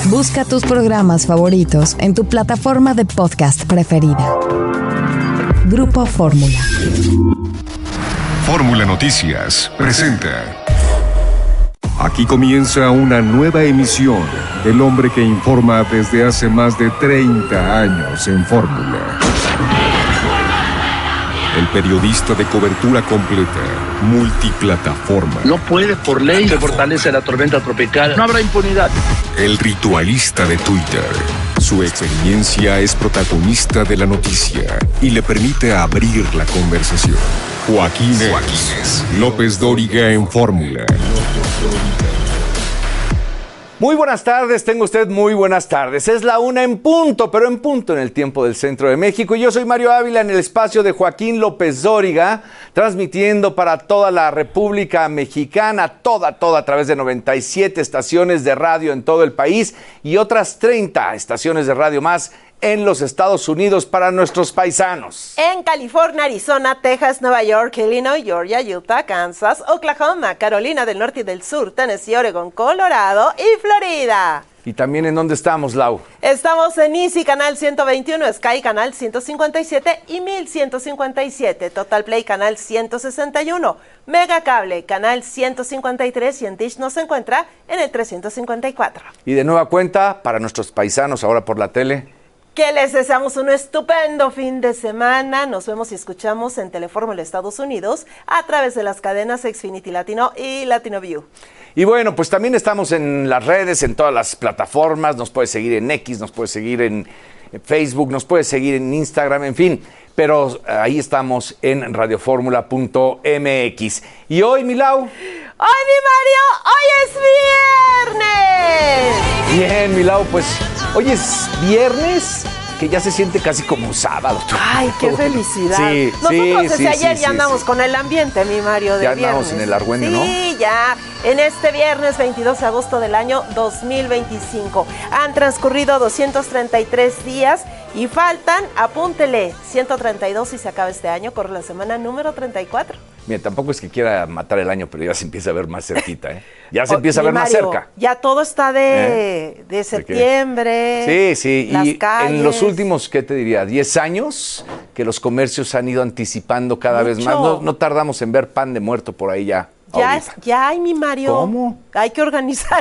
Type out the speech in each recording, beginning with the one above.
Busca tus programas favoritos en tu plataforma de podcast preferida. Grupo Fórmula. Fórmula Noticias presenta. Aquí comienza una nueva emisión del hombre que informa desde hace más de 30 años en Fórmula. El periodista de cobertura completa, multiplataforma. No puede, por ley, se fortalece la tormenta tropical. No habrá impunidad. El ritualista de Twitter. Su experiencia es protagonista de la noticia y le permite abrir la conversación. Joaquín López Dóriga en Fórmula. Muy buenas tardes, tenga usted muy buenas tardes. Es la 1 en punto, pero en punto en el tiempo del centro de México. Y yo soy Mario Ávila en el espacio de Joaquín López Dóriga, transmitiendo para toda la República Mexicana, toda a través de 97 estaciones de radio en todo el país y otras 30 estaciones de radio más en los Estados Unidos para nuestros paisanos. En California, Arizona, Texas, Nueva York, Illinois, Georgia, Utah, Kansas, Oklahoma, Carolina del Norte y del Sur, Tennessee, Oregon, Colorado y Florida. ¿Y también en dónde estamos, Lau? Estamos en Easy, canal 121, Sky, canal 157 y 1157, Total Play, canal 161, Mega Cable, canal 153 y en Dish nos encuentra en el 354. Y de nueva cuenta, para nuestros paisanos ahora por la tele, que les deseamos un estupendo fin de semana. Nos vemos y escuchamos en Telefórmula Estados Unidos a través de las cadenas Xfinity Latino y Latino View. Y bueno, pues también estamos en las redes, en todas las plataformas. Nos puede seguir en X, nos puede seguir en Facebook, nos puede seguir en Instagram, en fin. Pero ahí estamos en radioformula.mx. Y hoy, Milau. ¡Hoy, mi Mario! ¡Hoy es viernes! Bien, Milau, pues hoy es viernes, que ya se siente casi como un sábado. ¡Ay, qué felicidad! Sí, nosotros desde ayer ya andamos con el ambiente, mi Mario, de ya viernes. andamos en el argüende, ¿no? Sí, ya. En este viernes 22 de agosto del año 2025. Han transcurrido 233 días y faltan, apúntele, 132 y se acaba este año, corre la semana número 34. Mira, tampoco es que quiera matar el año, pero ya se empieza a ver más cerquita, ¿eh? Ya se empieza a ver Mario, más cerca. Ya todo está de septiembre. Sí, las y calles. en los últimos, ¿qué te diría? 10 años que los comercios han ido anticipando cada vez más. No tardamos en ver pan de muerto por ahí ya. Ya hay, mi Mario. ¿Cómo? Hay que organizar.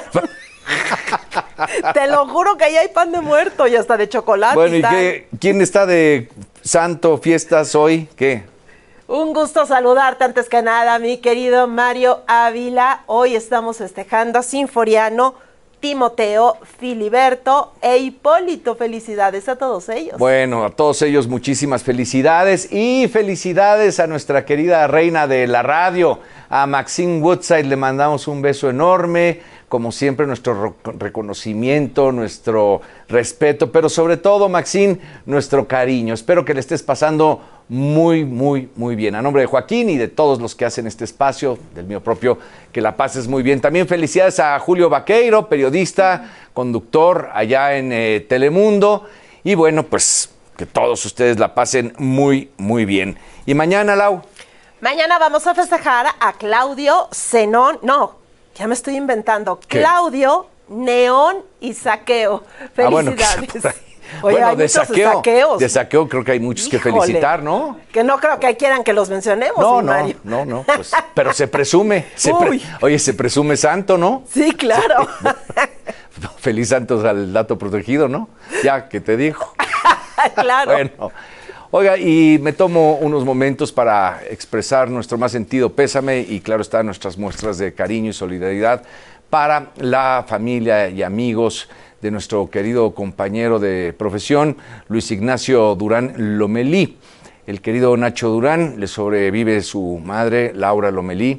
Te lo juro que ahí hay pan de muerto y hasta de chocolate. Bueno, ¿y qué? ¿Quién está de santo, fiestas hoy? ¿Qué? Un gusto saludarte antes que nada, mi querido Mario Ávila. Hoy estamos festejando a Sinforiano, Timoteo, Filiberto e Hipólito. Felicidades a todos ellos. Bueno, a todos ellos muchísimas felicidades y felicidades a nuestra querida reina de la radio, a Maxine Woodside. Le mandamos un beso enorme, como siempre nuestro reconocimiento, nuestro respeto, pero sobre todo, Maxine, nuestro cariño. Espero que le estés pasando muy bien. A nombre de Joaquín y de todos los que hacen este espacio, del mío propio, que la pases muy bien. También felicidades a Julio Vaqueiro, periodista, conductor allá en Telemundo. Y bueno, pues que todos ustedes la pasen muy bien. Y mañana, Lau. Mañana vamos a festejar a Claudio Zenón. No, ya me estoy inventando. ¿Qué? Claudio, Neón y Saqueo. Felicidades. Oye, bueno, hay muchos saqueos. De saqueo creo que hay muchos que felicitar, ¿no? Que no creo que quieran que los mencionemos, Mario. No, pues, pero se presume. Oye, se presume santo, ¿no? Sí, claro. Feliz santos al dato protegido, ¿no? Ya, que te dijo. Claro. Bueno, oiga, y me tomo unos momentos para expresar nuestro más sentido pésame y claro está, nuestras muestras de cariño y solidaridad para la familia y amigos de nuestro querido compañero de profesión, Luis Ignacio Durán Lomelí. El querido Nacho Durán, le sobrevive su madre, Laura Lomelí,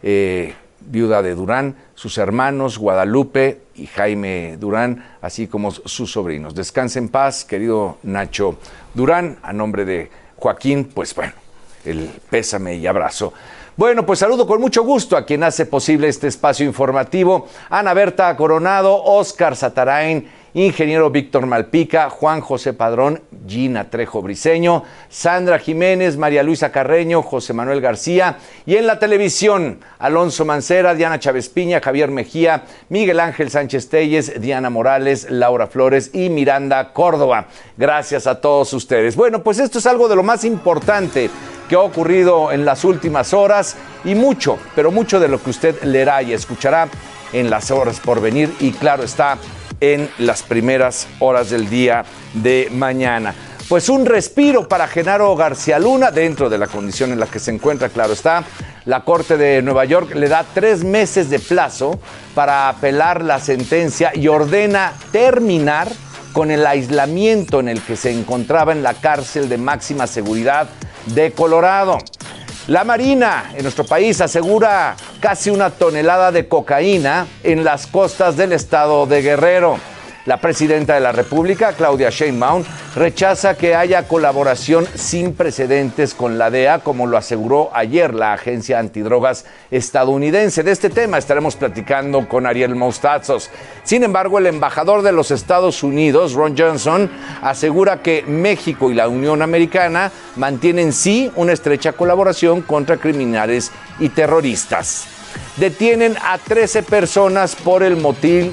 viuda de Durán, sus hermanos, Guadalupe y Jaime Durán, así como sus sobrinos. Descanse en paz, querido Nacho Durán. A nombre de Joaquín, pues bueno, el pésame y abrazo. Bueno, pues saludo con mucho gusto a quien hace posible este espacio informativo. Ana Berta Coronado, Óscar Satarain ingeniero Víctor Malpica, Juan José Padrón, Gina Trejo Briceño, Sandra Jiménez, María Luisa Carreño, José Manuel García, y en la televisión, Alonso Mancera, Diana Chávez Piña, Javier Mejía, Miguel Ángel Sánchez Telles, Diana Morales, Laura Flores y Miranda Córdoba. Gracias a todos ustedes. Bueno, pues esto es algo de lo más importante que ha ocurrido en las últimas horas y mucho, pero mucho de lo que usted leerá y escuchará en las horas por venir y claro está, en las primeras horas del día de mañana. Pues un respiro para Genaro García Luna dentro de la condición en la que se encuentra, claro está. La Corte de Nueva York le da 3 meses de plazo para apelar la sentencia y ordena terminar con el aislamiento en el que se encontraba en la cárcel de máxima seguridad de Colorado. La Marina en nuestro país asegura casi 1 tonelada de cocaína en las costas del estado de Guerrero. La presidenta de la República, Claudia Sheinbaum, rechaza que haya colaboración sin precedentes con la DEA, como lo aseguró ayer la agencia antidrogas estadounidense. De este tema estaremos platicando con Ariel Mostazos. Sin embargo, el embajador de los Estados Unidos, Ron Johnson, asegura que México y la Unión Americana mantienen sí una estrecha colaboración contra criminales y terroristas. Detienen a 13 personas por el motín,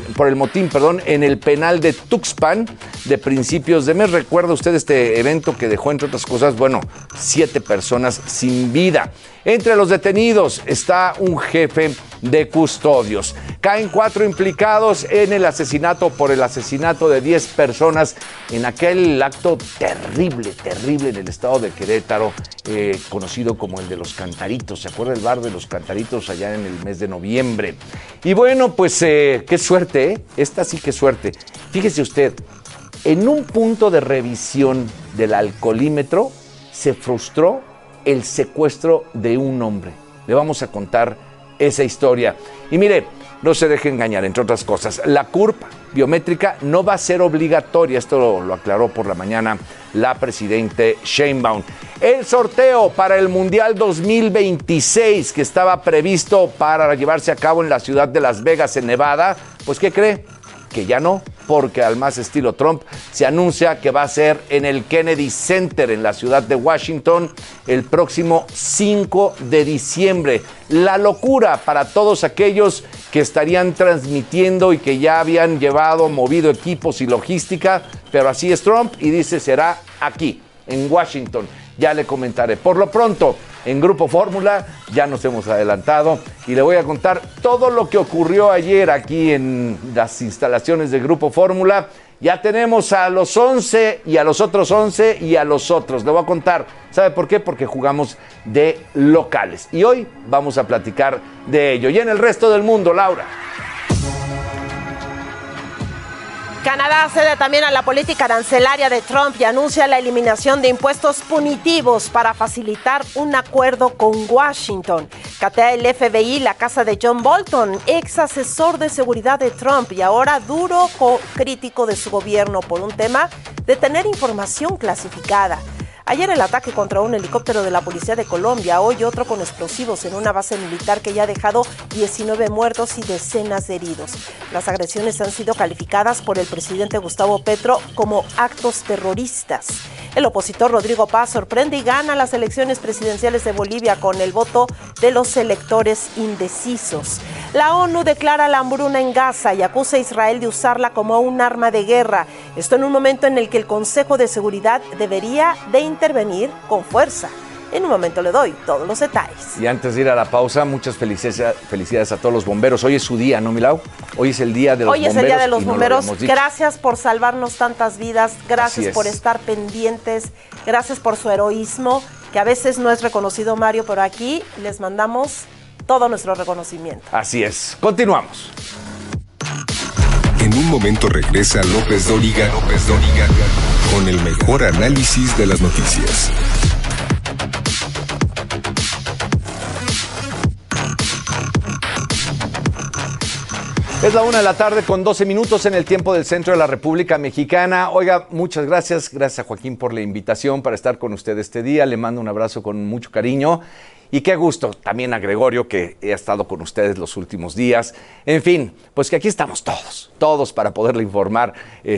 en el penal de Tuxpan de principios de mes. ¿Recuerda usted este evento que dejó, entre otras cosas, 7 personas sin vida? Entre los detenidos está un jefe de custodios. Caen 4 implicados en el asesinato de 10 personas en aquel acto terrible en el estado de Querétaro, conocido como el de los Cantaritos. ¿Se acuerda el bar de los Cantaritos allá en el mes de noviembre? Y bueno, pues qué suerte, ¿eh? Esta sí que suerte. Fíjese usted, en un punto de revisión del alcoholímetro se frustró el secuestro de un hombre. Le vamos a contar esa historia. Y mire, no se deje engañar, entre otras cosas, la CURP biométrica no va a ser obligatoria. Esto lo aclaró por la mañana la presidente Sheinbaum. El sorteo para el Mundial 2026 que estaba previsto para llevarse a cabo en la ciudad de Las Vegas, en Nevada, pues ¿qué cree? Que ya no, porque al más estilo Trump se anuncia que va a ser en el Kennedy Center en la ciudad de Washington el próximo 5 de diciembre. La locura para todos aquellos que estarían transmitiendo y que ya habían movido equipos y logística, pero así es Trump y dice será aquí, en Washington. Ya le comentaré. Por lo pronto, en Grupo Fórmula ya nos hemos adelantado y le voy a contar todo lo que ocurrió ayer aquí en las instalaciones de Grupo Fórmula. Ya tenemos a los 11 y a los otros 11 y a los otros. Le voy a contar. ¿Sabe por qué? Porque jugamos de locales. Y hoy vamos a platicar de ello. Y en el resto del mundo, Laura. Canadá cede también a la política arancelaria de Trump y anuncia la eliminación de impuestos punitivos para facilitar un acuerdo con Washington. Catea el FBI la casa de John Bolton, ex asesor de seguridad de Trump y ahora duro crítico de su gobierno por un tema de tener información clasificada. Ayer el ataque contra un helicóptero de la Policía de Colombia, hoy otro con explosivos en una base militar que ya ha dejado 19 muertos y decenas de heridos. Las agresiones han sido calificadas por el presidente Gustavo Petro como actos terroristas. El opositor Rodrigo Paz sorprende y gana las elecciones presidenciales de Bolivia con el voto de los electores indecisos. La ONU declara la hambruna en Gaza y acusa a Israel de usarla como un arma de guerra. Esto en un momento en el que el Consejo de Seguridad debería de intervenir con fuerza. En un momento le doy todos los detalles. Y antes de ir a la pausa, muchas felicidades a todos los bomberos. Hoy es su día, ¿no, Milau? Hoy es el día de los bomberos. Hoy es el día de los bomberos. Gracias por salvarnos tantas vidas. Gracias por estar pendientes. Gracias por su heroísmo, que a veces no es reconocido, Mario, pero aquí les mandamos todo nuestro reconocimiento. Así es. Continuamos. En un momento regresa López Dóriga con el mejor análisis de las noticias. Es la 1:00 con 12 minutos en el tiempo del centro de la República Mexicana. Oiga, muchas gracias. Gracias a Joaquín por la invitación para estar con usted este día. Le mando un abrazo con mucho cariño. Y qué gusto también a Gregorio, que he estado con ustedes los últimos días. En fin, pues que aquí estamos todos para poderle informar,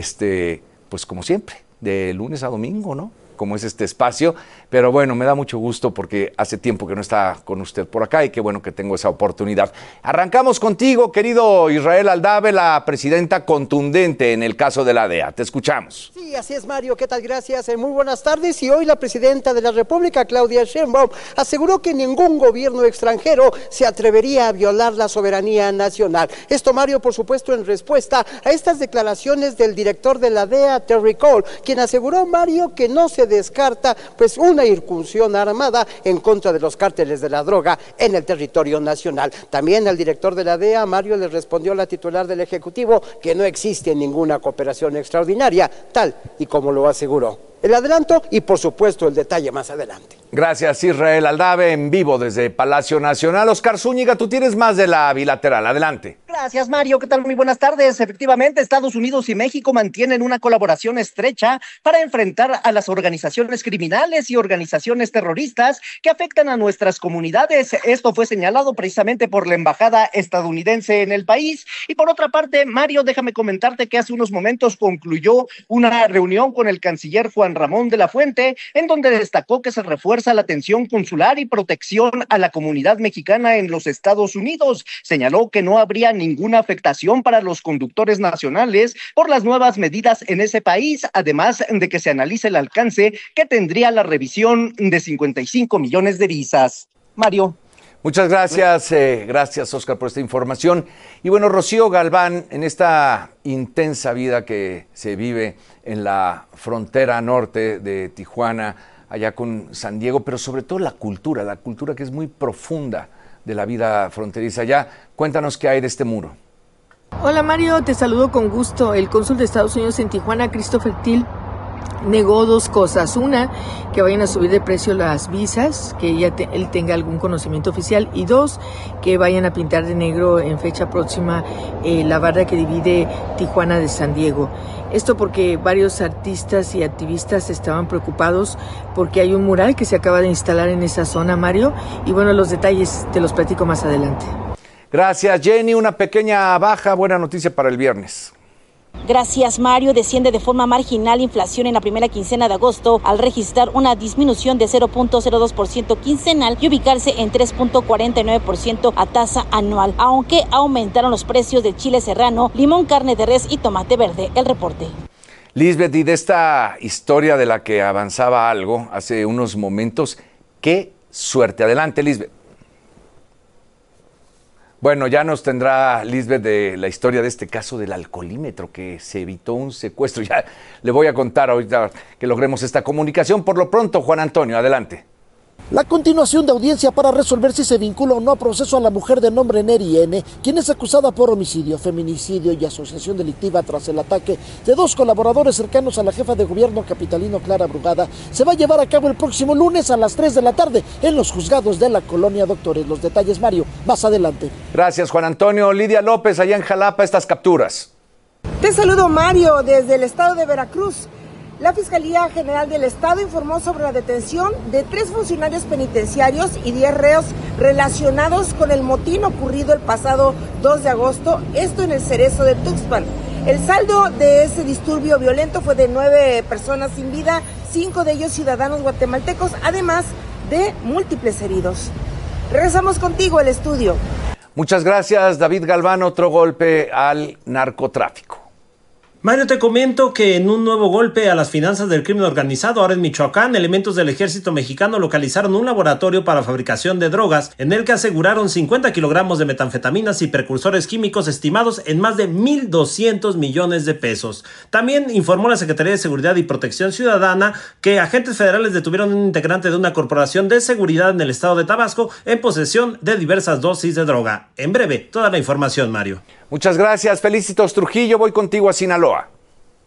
pues como siempre, de lunes a domingo, ¿no? Como es este espacio, pero bueno, me da mucho gusto porque hace tiempo que no está con usted por acá y qué bueno que tengo esa oportunidad. Arrancamos contigo, querido Israel Aldave, la presidenta contundente en el caso de la DEA. Te escuchamos. Sí, así es, Mario. ¿Qué tal? Gracias. Muy buenas tardes. Y hoy la presidenta de la República, Claudia Sheinbaum, aseguró que ningún gobierno extranjero se atrevería a violar la soberanía nacional. Esto, Mario, por supuesto, en respuesta a estas declaraciones del director de la DEA, Terry Cole, quien aseguró, Mario, que no se descarta pues una incursión armada en contra de los cárteles de la droga en el territorio nacional. También el director de la DEA, Mario, le respondió a la titular del Ejecutivo que no existe ninguna cooperación extraordinaria, tal y como lo aseguró. El adelanto y, por supuesto, el detalle más adelante. Gracias, Israel Aldave, en vivo desde Palacio Nacional. Oscar Zúñiga, tú tienes más de la bilateral. Adelante. Gracias, Mario. ¿Qué tal? Muy buenas tardes. Efectivamente, Estados Unidos y México mantienen una colaboración estrecha para enfrentar a las organizaciones criminales y organizaciones terroristas que afectan a nuestras comunidades. Esto fue señalado precisamente por la embajada estadounidense en el país. Y por otra parte, Mario, déjame comentarte que hace unos momentos concluyó una reunión con el canciller Juan Ramón de la Fuente, en donde destacó que se refuerza la atención consular y protección a la comunidad mexicana en los Estados Unidos. Señaló que no habría ninguna afectación para los conductores nacionales por las nuevas medidas en ese país, además de que se analice el alcance que tendría la revisión de 55 millones de visas. Mario. Muchas gracias, gracias Oscar por esta información. Y bueno, Rocío Galván, en esta intensa vida que se vive en la frontera norte de Tijuana, allá con San Diego, pero sobre todo la cultura que es muy profunda de la vida fronteriza allá. Cuéntanos qué hay de este muro. Hola Mario, te saludo con gusto. El cónsul de Estados Unidos en Tijuana, Christopher Till, negó dos cosas. Una, que vayan a subir de precio las visas, que él tenga algún conocimiento oficial. Y dos, que vayan a pintar de negro en fecha próxima la barra que divide Tijuana de San Diego. Esto porque varios artistas y activistas estaban preocupados porque hay un mural que se acaba de instalar en esa zona, Mario. Y bueno, los detalles te los platico más adelante. Gracias, Jenny. Una pequeña baja, buena noticia para el viernes. Gracias, Mario. Desciende de forma marginal inflación en la primera quincena de agosto al registrar una disminución de 0.02% quincenal y ubicarse en 3.49% a tasa anual, aunque aumentaron los precios de chile serrano, limón, carne de res y tomate verde. El reporte. Lisbeth, y de esta historia de la que avanzaba algo hace unos momentos, qué suerte. Adelante, Lisbeth. Bueno, ya nos tendrá Lisbeth de la historia de este caso del alcoholímetro, que se evitó un secuestro. Ya le voy a contar ahorita que logremos esta comunicación. Por lo pronto, Juan Antonio, adelante. La continuación de audiencia para resolver si se vincula o no a proceso a la mujer de nombre Neri N., quien es acusada por homicidio, feminicidio y asociación delictiva tras el ataque de dos colaboradores cercanos a la jefa de gobierno capitalino Clara Brugada, se va a llevar a cabo el próximo lunes a las 3 de la tarde en los juzgados de la colonia Doctores. Los detalles, Mario, más adelante. Gracias, Juan Antonio. Lidia López, allá en Jalapa, estas capturas. Te saludo, Mario, desde el estado de Veracruz. La Fiscalía General del Estado informó sobre la detención de 3 funcionarios penitenciarios y 10 reos relacionados con el motín ocurrido el pasado 2 de agosto, esto en el Cerezo de Tuxpan. El saldo de ese disturbio violento fue de 9 personas sin vida, 5 de ellos ciudadanos guatemaltecos, además de múltiples heridos. Regresamos contigo al estudio. Muchas gracias, David Galván. Otro golpe al narcotráfico. Mario, te comento que en un nuevo golpe a las finanzas del crimen organizado, ahora en Michoacán, elementos del ejército mexicano localizaron un laboratorio para fabricación de drogas en el que aseguraron 50 kilogramos de metanfetaminas y precursores químicos estimados en más de 1.200 millones de pesos. También informó la Secretaría de Seguridad y Protección Ciudadana que agentes federales detuvieron a un integrante de una corporación de seguridad en el estado de Tabasco en posesión de diversas dosis de droga. En breve, toda la información, Mario. Muchas gracias, Felicitos Trujillo. Voy contigo a Sinaloa.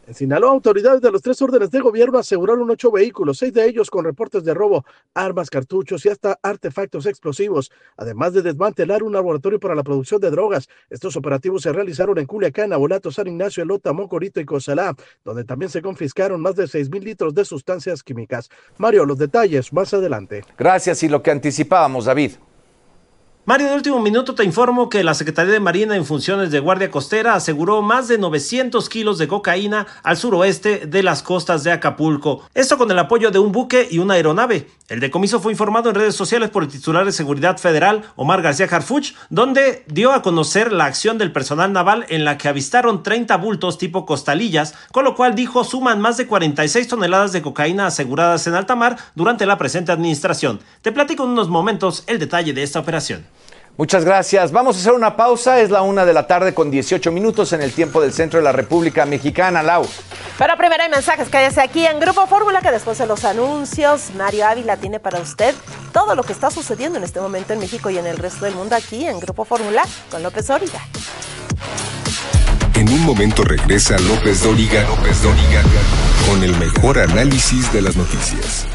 En Sinaloa, autoridades de los 3 órdenes de gobierno aseguraron 8 vehículos, 6 de ellos con reportes de robo, armas, cartuchos y hasta artefactos explosivos, además de desmantelar un laboratorio para la producción de drogas. Estos operativos se realizaron en Culiacán, Abolato, San Ignacio, Elota, Mocorito y Cozalá, donde también se confiscaron más de 6,000 litros de sustancias químicas. Mario, los detalles más adelante. Gracias, y lo que anticipábamos, David. Mario, de último minuto te informo que la Secretaría de Marina en funciones de Guardia Costera aseguró más de 900 kilos de cocaína al suroeste de las costas de Acapulco. Esto con el apoyo de un buque y una aeronave. El decomiso fue informado en redes sociales por el titular de Seguridad Federal, Omar García Harfuch, donde dio a conocer la acción del personal naval en la que avistaron 30 bultos tipo costalillas, con lo cual dijo suman más de 46 toneladas de cocaína aseguradas en alta mar durante la presente administración. Te platico en unos momentos el detalle de esta operación. Muchas gracias. Vamos a hacer una pausa. Es la 1:00 con 18 minutos en el tiempo del centro de la República Mexicana. Lau. Pero primero hay mensajes. Cállese aquí en Grupo Fórmula, que después de los anuncios, Mario Ávila tiene para usted todo lo que está sucediendo en este momento en México y en el resto del mundo aquí en Grupo Fórmula con López Dóriga. En un momento regresa López Dóriga con el mejor análisis de las noticias.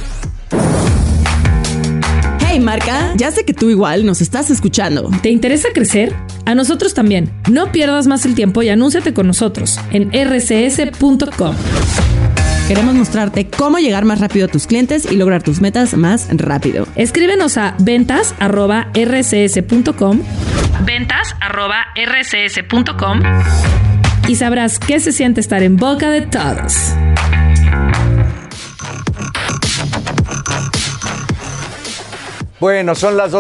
Hey Marca, ya sé que tú igual nos estás escuchando. ¿Te interesa crecer? A nosotros también. No pierdas más el tiempo y anúnciate con nosotros en rcs.com. Queremos mostrarte cómo llegar más rápido a tus clientes y lograr tus metas más rápido. Escríbenos a ventas@rcs.com. ventas@rcs.com y sabrás qué se siente estar en boca de todos. Bueno, son las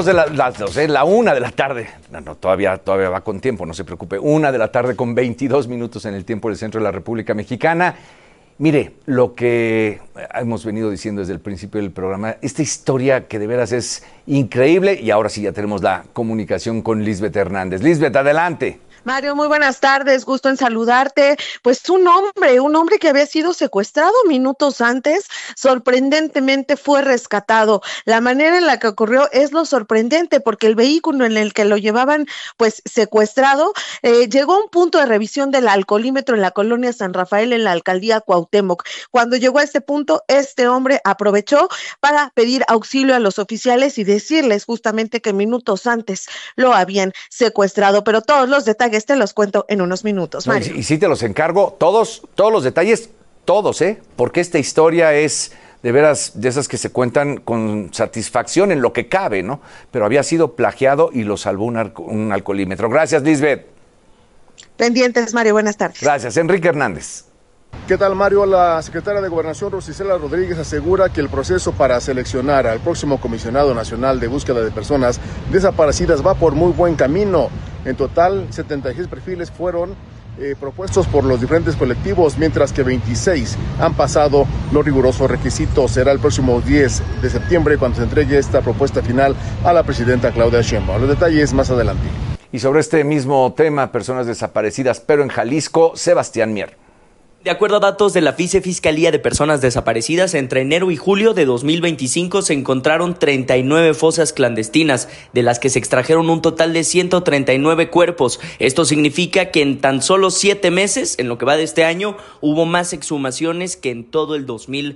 1 de la tarde. No, todavía va con tiempo, no se preocupe. 1:00 con 22 minutos en el tiempo del centro de la República Mexicana. Mire, lo que hemos venido diciendo desde el principio del programa, esta historia que de veras es increíble, y ahora sí ya tenemos la comunicación con Lisbeth Hernández. Lisbeth, adelante. Mario, muy buenas tardes, gusto en saludarte. Pues un hombre que había sido secuestrado minutos antes, sorprendentemente fue rescatado. La manera en la que ocurrió es lo sorprendente, porque el vehículo en el que lo llevaban pues secuestrado llegó a un punto de revisión del alcoholímetro en la colonia San Rafael, en la alcaldía Cuauhtémoc. Cuando llegó a este punto, este hombre aprovechó para pedir auxilio a los oficiales y decirles justamente que minutos antes lo habían secuestrado, pero todos los detalles te los cuento en unos minutos, Mario. Y sí te los encargo, todos los detalles, todos, porque esta historia es de veras de esas que se cuentan con satisfacción en lo que cabe, ¿no? Pero había sido plagiado y lo salvó un alcoholímetro. Gracias, Lisbeth. Pendientes, Mario, buenas tardes. Gracias. Enrique Hernández. ¿Qué tal, Mario? La secretaria de Gobernación, Rosicela Rodríguez, asegura que el proceso para seleccionar al próximo comisionado nacional de búsqueda de personas desaparecidas va por muy buen camino. En total, 76 perfiles fueron propuestos por los diferentes colectivos, mientras que 26 han pasado los rigurosos requisitos. Será el próximo 10 de septiembre cuando se entregue esta propuesta final a la presidenta Claudia Sheinbaum. Los detalles más adelante. Y sobre este mismo tema, personas desaparecidas, pero en Jalisco, Sebastián Mier. De acuerdo a datos de la Fiscalía de Personas Desaparecidas, entre enero y julio de 2025 se encontraron 39 fosas clandestinas, de las que se extrajeron un total de 139 cuerpos. Esto significa que en tan solo 7 meses, en lo que va de este año, hubo más exhumaciones que en todo el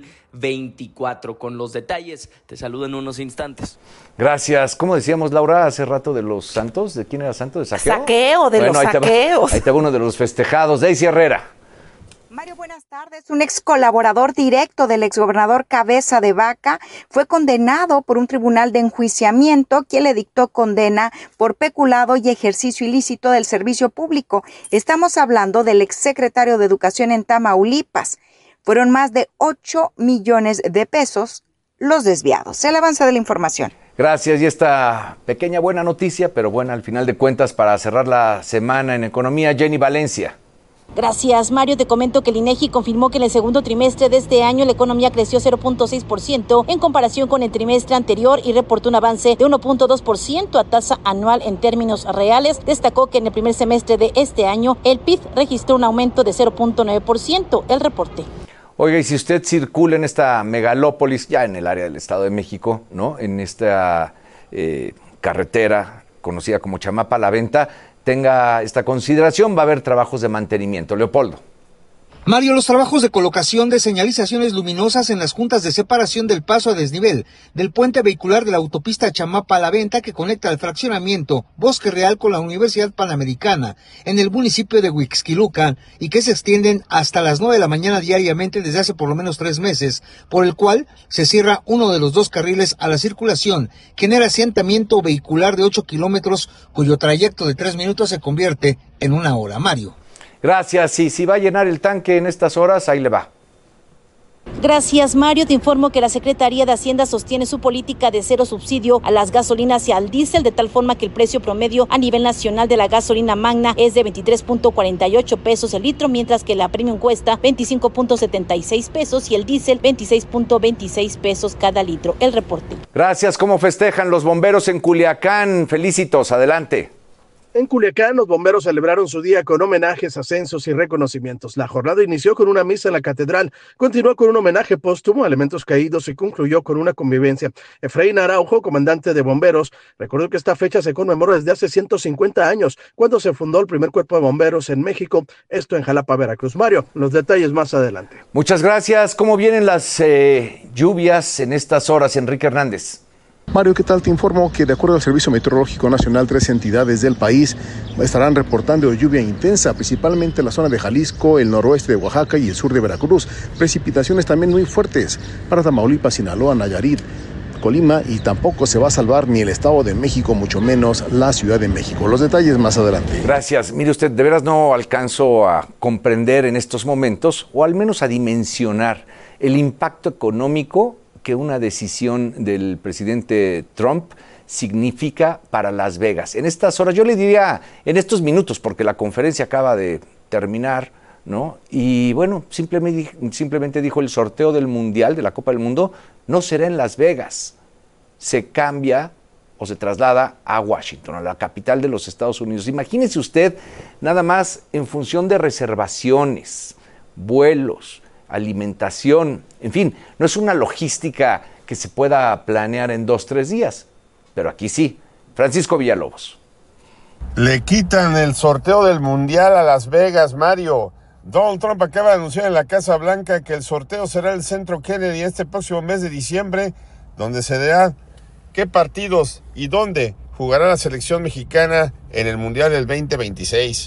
2024. Con los detalles, te saludo en unos instantes. Gracias. ¿Cómo decíamos, Laura, hace rato de los santos? ¿De quién era santo? ¿De saqueo? Los saqueos. Ahí te va uno de los festejados. Daisy Herrera. Mario, buenas tardes. Un ex colaborador directo del exgobernador Cabeza de Vaca fue condenado por un tribunal de enjuiciamiento quien le dictó condena por peculado y ejercicio ilícito del servicio público. Estamos hablando del exsecretario de Educación en Tamaulipas. Fueron más de 8 millones de pesos los desviados. El avance de la información. Gracias. Y esta pequeña buena noticia, pero buena al final de cuentas para cerrar la semana en economía, Jenny Valencia. Gracias, Mario. Te comento que el INEGI confirmó que en el segundo trimestre de este año la economía creció 0.6% en comparación con el trimestre anterior y reportó un avance de 1.2% a tasa anual en términos reales. Destacó que en el primer semestre de este año el PIB registró un aumento de 0.9%. El reporte. Oiga, y si usted circula en esta megalópolis, ya en el área del Estado de México, ¿no? En esta carretera conocida como Chamapa La Venta, tenga esta consideración, va a haber trabajos de mantenimiento. Leopoldo. Mario, los trabajos de colocación de señalizaciones luminosas en las juntas de separación del paso a desnivel del puente vehicular de la autopista Chamapa-La Venta que conecta el fraccionamiento Bosque Real con la Universidad Panamericana en el municipio de Huixquilucan y que se extienden hasta las 9 de la mañana diariamente desde hace por lo menos 3 meses, por el cual se cierra uno de los 2 carriles a la circulación, genera asentamiento vehicular de 8 kilómetros cuyo trayecto de 3 minutos se convierte en 1 hora. Mario. Gracias. Y si va a llenar el tanque en estas horas, ahí le va. Gracias, Mario. Te informo que la Secretaría de Hacienda sostiene su política de cero subsidio a las gasolinas y al diésel, de tal forma que el precio promedio a nivel nacional de la gasolina magna es de 23.48 pesos el litro, mientras que la premium cuesta 25.76 pesos y el diésel 26.26 pesos cada litro. El reporte. Gracias. ¿Cómo festejan los bomberos en Culiacán? Felicitos. Adelante. En Culiacán, los bomberos celebraron su día con homenajes, ascensos y reconocimientos. La jornada inició con una misa en la catedral, continuó con un homenaje póstumo a elementos caídos y concluyó con una convivencia. Efraín Araujo, comandante de bomberos, recordó que esta fecha se conmemora desde hace 150 años, cuando se fundó el primer cuerpo de bomberos en México, esto en Jalapa, Veracruz. Mario, los detalles más adelante. Muchas gracias. ¿Cómo vienen las lluvias en estas horas, Enrique Hernández? Mario, ¿qué tal? Te informo que de acuerdo al Servicio Meteorológico Nacional, 3 entidades del país estarán reportando lluvia intensa, principalmente en la zona de Jalisco, el noroeste de Oaxaca y el sur de Veracruz. Precipitaciones también muy fuertes para Tamaulipas, Sinaloa, Nayarit, Colima, y tampoco se va a salvar ni el Estado de México, mucho menos la Ciudad de México. Los detalles más adelante. Gracias. Mire usted, de veras no alcanzo a comprender en estos momentos, o al menos a dimensionar, el impacto económico que una decisión del presidente Trump significa para Las Vegas. En estas horas, yo le diría en estos minutos, porque la conferencia acaba de terminar, ¿no? Y bueno, simplemente dijo el sorteo del Mundial, de la Copa del Mundo, no será en Las Vegas. Se cambia o se traslada a Washington, a la capital de los Estados Unidos. Imagínese usted, nada más en función de reservaciones, vuelos, alimentación, en fin, no es una logística que se pueda planear en 2-3 días, pero aquí sí. Francisco Villalobos. Le quitan el sorteo del Mundial a Las Vegas, Mario. Donald Trump acaba de anunciar en la Casa Blanca que el sorteo será en el Centro Kennedy este próximo mes de diciembre, donde se dirá qué partidos y dónde jugará la selección mexicana en el Mundial del 2026.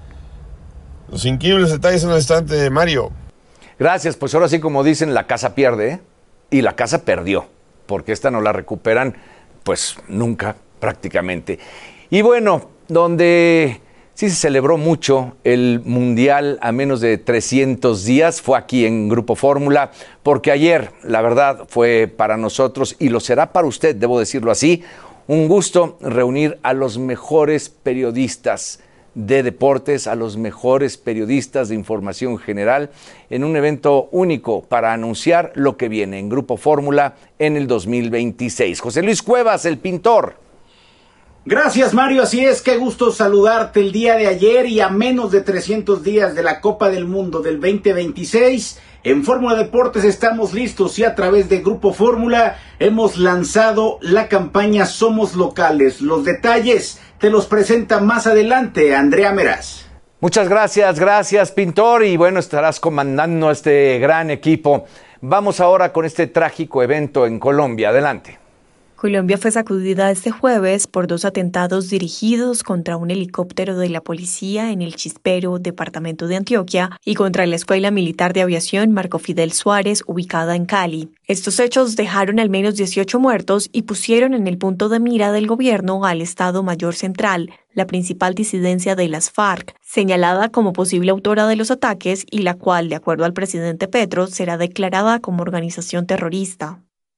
Los increíbles detalles en un instante, Mario. Gracias, pues ahora sí, como dicen, la casa pierde, ¿eh? Y la casa perdió, porque esta no la recuperan, pues nunca, prácticamente. Y bueno, donde sí se celebró mucho el Mundial a menos de 300 días, fue aquí en Grupo Fórmula, porque ayer, la verdad, fue para nosotros, y lo será para usted, debo decirlo así, un gusto reunir a los mejores periodistas de deportes, a los mejores periodistas de información general en un evento único para anunciar lo que viene en Grupo Fórmula en el 2026. José Luis Cuevas, el pintor. Gracias, Mario, así es, qué gusto saludarte el día de ayer y a menos de 300 días de la Copa del Mundo del 2026. En Fórmula Deportes estamos listos y a través de Grupo Fórmula hemos lanzado la campaña Somos Locales. Los detalles te los presenta más adelante Andrea Meraz. Muchas gracias, pintor, y bueno, estarás comandando este gran equipo. Vamos ahora con este trágico evento en Colombia. Adelante. Colombia fue sacudida este jueves por 2 atentados dirigidos contra un helicóptero de la policía en el Chispero, departamento de Antioquia, y contra la Escuela Militar de Aviación Marco Fidel Suárez, ubicada en Cali. Estos hechos dejaron al menos 18 muertos y pusieron en el punto de mira del gobierno al Estado Mayor Central, la principal disidencia de las FARC, señalada como posible autora de los ataques y la cual, de acuerdo al presidente Petro, será declarada como organización terrorista.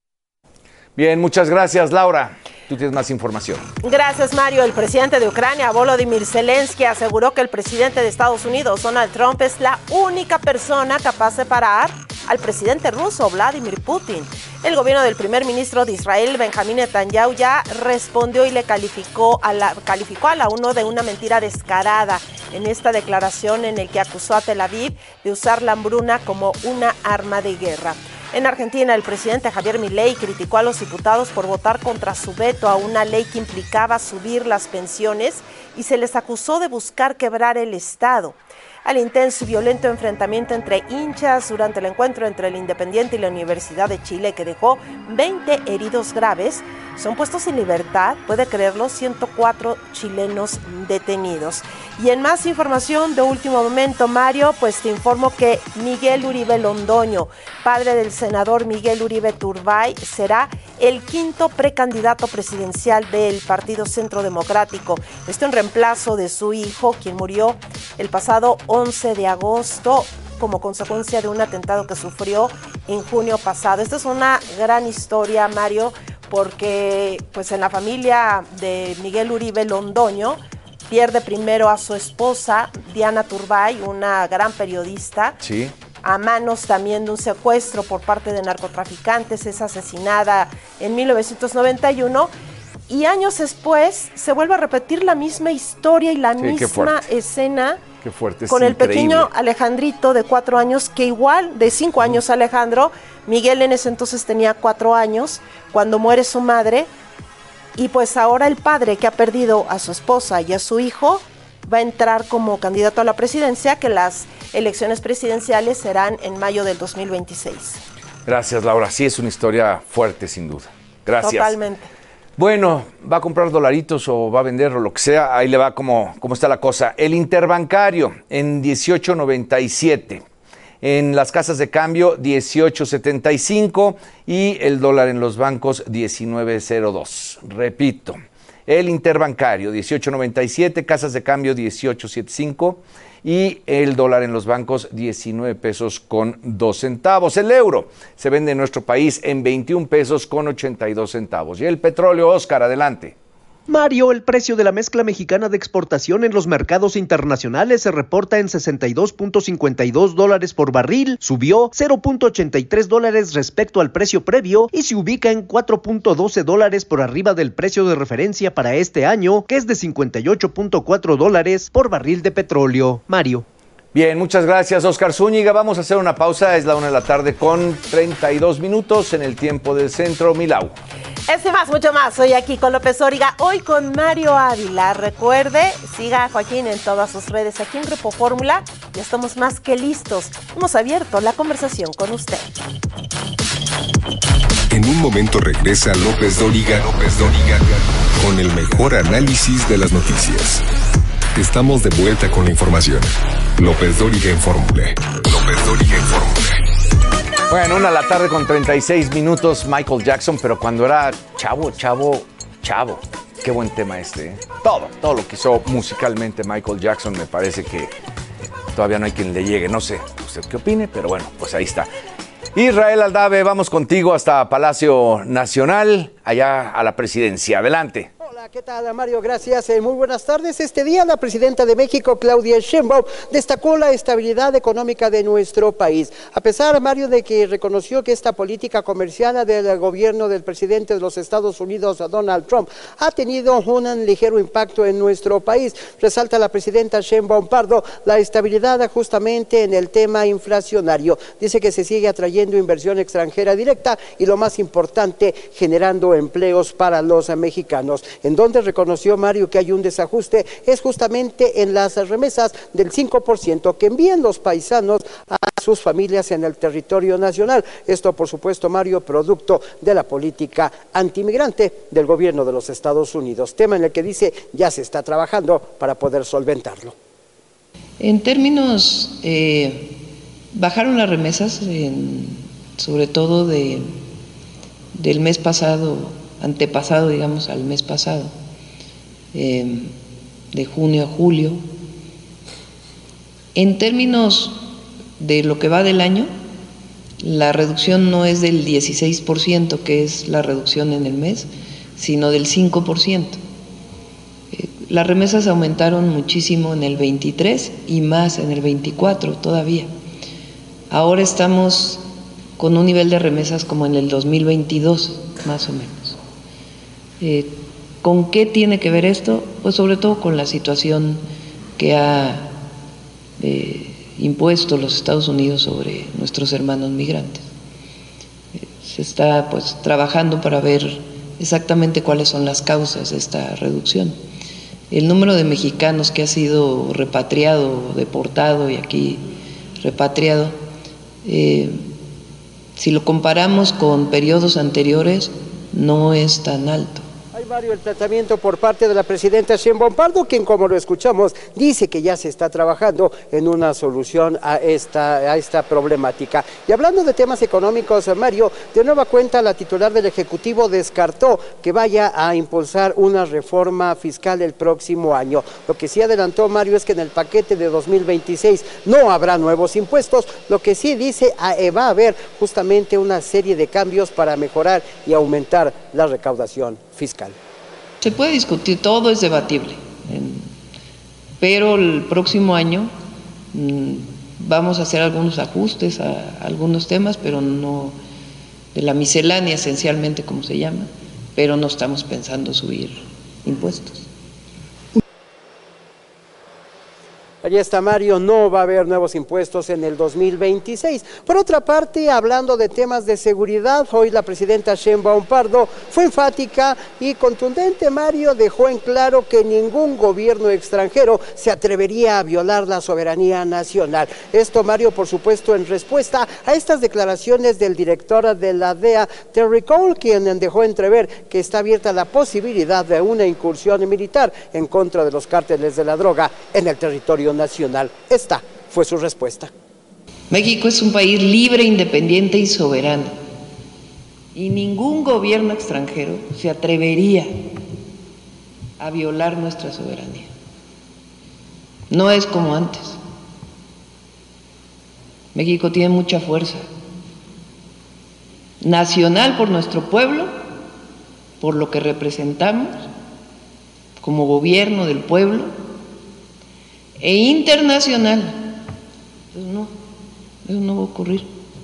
Bien, muchas gracias, Laura. Tú tienes más información. Gracias, Mario. El presidente de Ucrania, Volodymyr Zelensky, aseguró que el presidente de Estados Unidos, Donald Trump, es la única persona capaz de parar al presidente ruso, Vladimir Putin. El gobierno del primer ministro de Israel, Benjamín Netanyahu, ya respondió y le calificó a la ONU de una mentira descarada en esta declaración en el que acusó a Tel Aviv de usar la hambruna como una arma de guerra. En Argentina, el presidente Javier Milei criticó a los diputados por votar contra su veto a una ley que implicaba subir las pensiones y se les acusó de buscar quebrar el Estado. al intenso y violento enfrentamiento entre hinchas durante el encuentro entre el Independiente y la Universidad de Chile, que dejó 20 heridos graves. Son puestos en libertad, puede creerlo, 104 chilenos detenidos. Y en más información de último momento, Mario, pues te informo que Miguel Uribe Londoño, padre del senador Miguel Uribe Turbay, será el quinto precandidato presidencial del Partido Centro Democrático. Esto en reemplazo de su hijo, quien murió el pasado 11 de agosto como consecuencia de un atentado que sufrió en junio pasado. Esta es una gran historia, Mario, porque pues en la familia de Miguel Uribe Londoño pierde primero a su esposa, Diana Turbay, una gran periodista. Sí. A manos también de un secuestro por parte de narcotraficantes, es asesinada en 1991 y años después se vuelve a repetir la misma historia y la misma escena. Qué fuerte, con el pequeño Alejandrito de 4 años, que igual de 5 años Alejandro, Miguel en ese entonces tenía 4 años, cuando muere su madre, y pues ahora el padre que ha perdido a su esposa y a su hijo va a entrar como candidato a la presidencia, que las elecciones presidenciales serán en mayo del 2026. Gracias, Laura. Sí, es una historia fuerte, sin duda. Gracias. Totalmente. Bueno, ¿va a comprar dolaritos o va a vender o lo que sea? Ahí le va cómo está la cosa. El interbancario en 18.97. En las casas de cambio 18.75 y el dólar en los bancos 19.02. Repito, el interbancario 18.97, casas de cambio 18.75 y el dólar en los bancos 19 pesos con 2 centavos. El euro se vende en nuestro país en 21 pesos con 82 centavos. Y el petróleo, Oscar, adelante. Mario, el precio de la mezcla mexicana de exportación en los mercados internacionales se reporta en $62.52 por barril, subió $0.83 respecto al precio previo y se ubica en $4.12 por arriba del precio de referencia para este año, que es de $58.4 por barril de petróleo. Mario. Bien, muchas gracias, Oscar Zúñiga. Vamos a hacer una pausa, es la 1 de la tarde con 32 minutos en el tiempo del centro. Milau. Más, mucho más. Soy aquí con López Dóriga, hoy con Mario Ávila. Recuerde, siga a Joaquín en todas sus redes. Aquí en Grupo Fórmula ya estamos más que listos. Hemos abierto la conversación con usted. En un momento regresa López Dóriga, con el mejor análisis de las noticias. Estamos de vuelta con la información. López Dóriga en Fórmula. Bueno, 1 de la tarde con 36 minutos, Michael Jackson, pero cuando era chavo. Qué buen tema este, ¿eh? Todo lo que hizo musicalmente Michael Jackson, me parece que todavía no hay quien le llegue. No sé usted qué opine, pero bueno, pues ahí está. Israel Aldave, vamos contigo hasta Palacio Nacional, allá a la presidencia. Adelante. Hola, ¿qué tal, Mario? Gracias. Muy buenas tardes. Este día la presidenta de México, Claudia Sheinbaum, destacó la estabilidad económica de nuestro país. A pesar, Mario, de que reconoció que esta política comercial del gobierno del presidente de los Estados Unidos, Donald Trump, ha tenido un ligero impacto en nuestro país. Resalta la presidenta Sheinbaum Pardo la estabilidad justamente en el tema inflacionario. Dice que se sigue atrayendo inversión extranjera directa y, lo más importante, generando empleos para los mexicanos. En donde reconoció, Mario, que hay un desajuste es justamente en las remesas del 5% que envían los paisanos a sus familias en el territorio nacional. Esto, por supuesto, Mario, producto de la política antimigrante del gobierno de los Estados Unidos, tema en el que dice ya se está trabajando para poder solventarlo. En términos, bajaron las remesas, sobre todo del mes pasado, antepasado, digamos, al mes pasado, de junio a julio. En términos de lo que va del año, la reducción no es del 16%, que es la reducción en el mes, sino del 5%. Las remesas aumentaron muchísimo en el 23 y más en el 24 todavía. Ahora estamos con un nivel de remesas como en el 2022, más o menos. ¿Con qué tiene que ver esto? Pues sobre todo con la situación que ha impuesto los Estados Unidos sobre nuestros hermanos migrantes. Se está pues trabajando para ver exactamente cuáles son las causas de esta reducción. el número de mexicanos que ha sido repatriado, deportado y aquí repatriado, si lo comparamos con periodos anteriores, no es tan alto. Mario, el tratamiento por parte de la presidenta Sheinbaum Pardo, quien, como lo escuchamos, dice que ya se está trabajando en una solución a esta problemática. Y hablando de temas económicos, Mario, de nueva cuenta la titular del Ejecutivo descartó que vaya a impulsar una reforma fiscal el próximo año. Lo que sí adelantó, Mario, es que en el paquete de 2026 no habrá nuevos impuestos. Lo que sí dice, va a haber justamente una serie de cambios para mejorar y aumentar la recaudación fiscal. Se puede discutir, todo es debatible, pero el próximo año vamos a hacer algunos ajustes a algunos temas, pero no de la miscelánea esencialmente, como se llama, pero no estamos pensando subir impuestos. Allí está, Mario, no va a haber nuevos impuestos en el 2026. Por otra parte, hablando de temas de seguridad, hoy la presidenta Sheinbaum Pardo fue enfática y contundente. Mario dejó en claro que ningún gobierno extranjero se atrevería a violar la soberanía nacional. Esto, Mario, por supuesto, en respuesta a estas declaraciones del director de la DEA, Terry Cole, quien dejó entrever que está abierta la posibilidad de una incursión militar en contra de los cárteles de la droga en el territorio nacional. Esta fue su respuesta. México es un país libre, independiente y soberano. Y ningún gobierno extranjero se atrevería a violar nuestra soberanía. No es como antes. México tiene mucha fuerza nacional por nuestro pueblo, por lo que representamos como gobierno del pueblo, e internacional. Pues no, eso no va a ocurrir.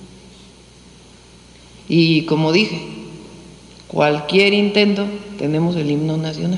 Y como dije, cualquier intento, tenemos el himno nacional.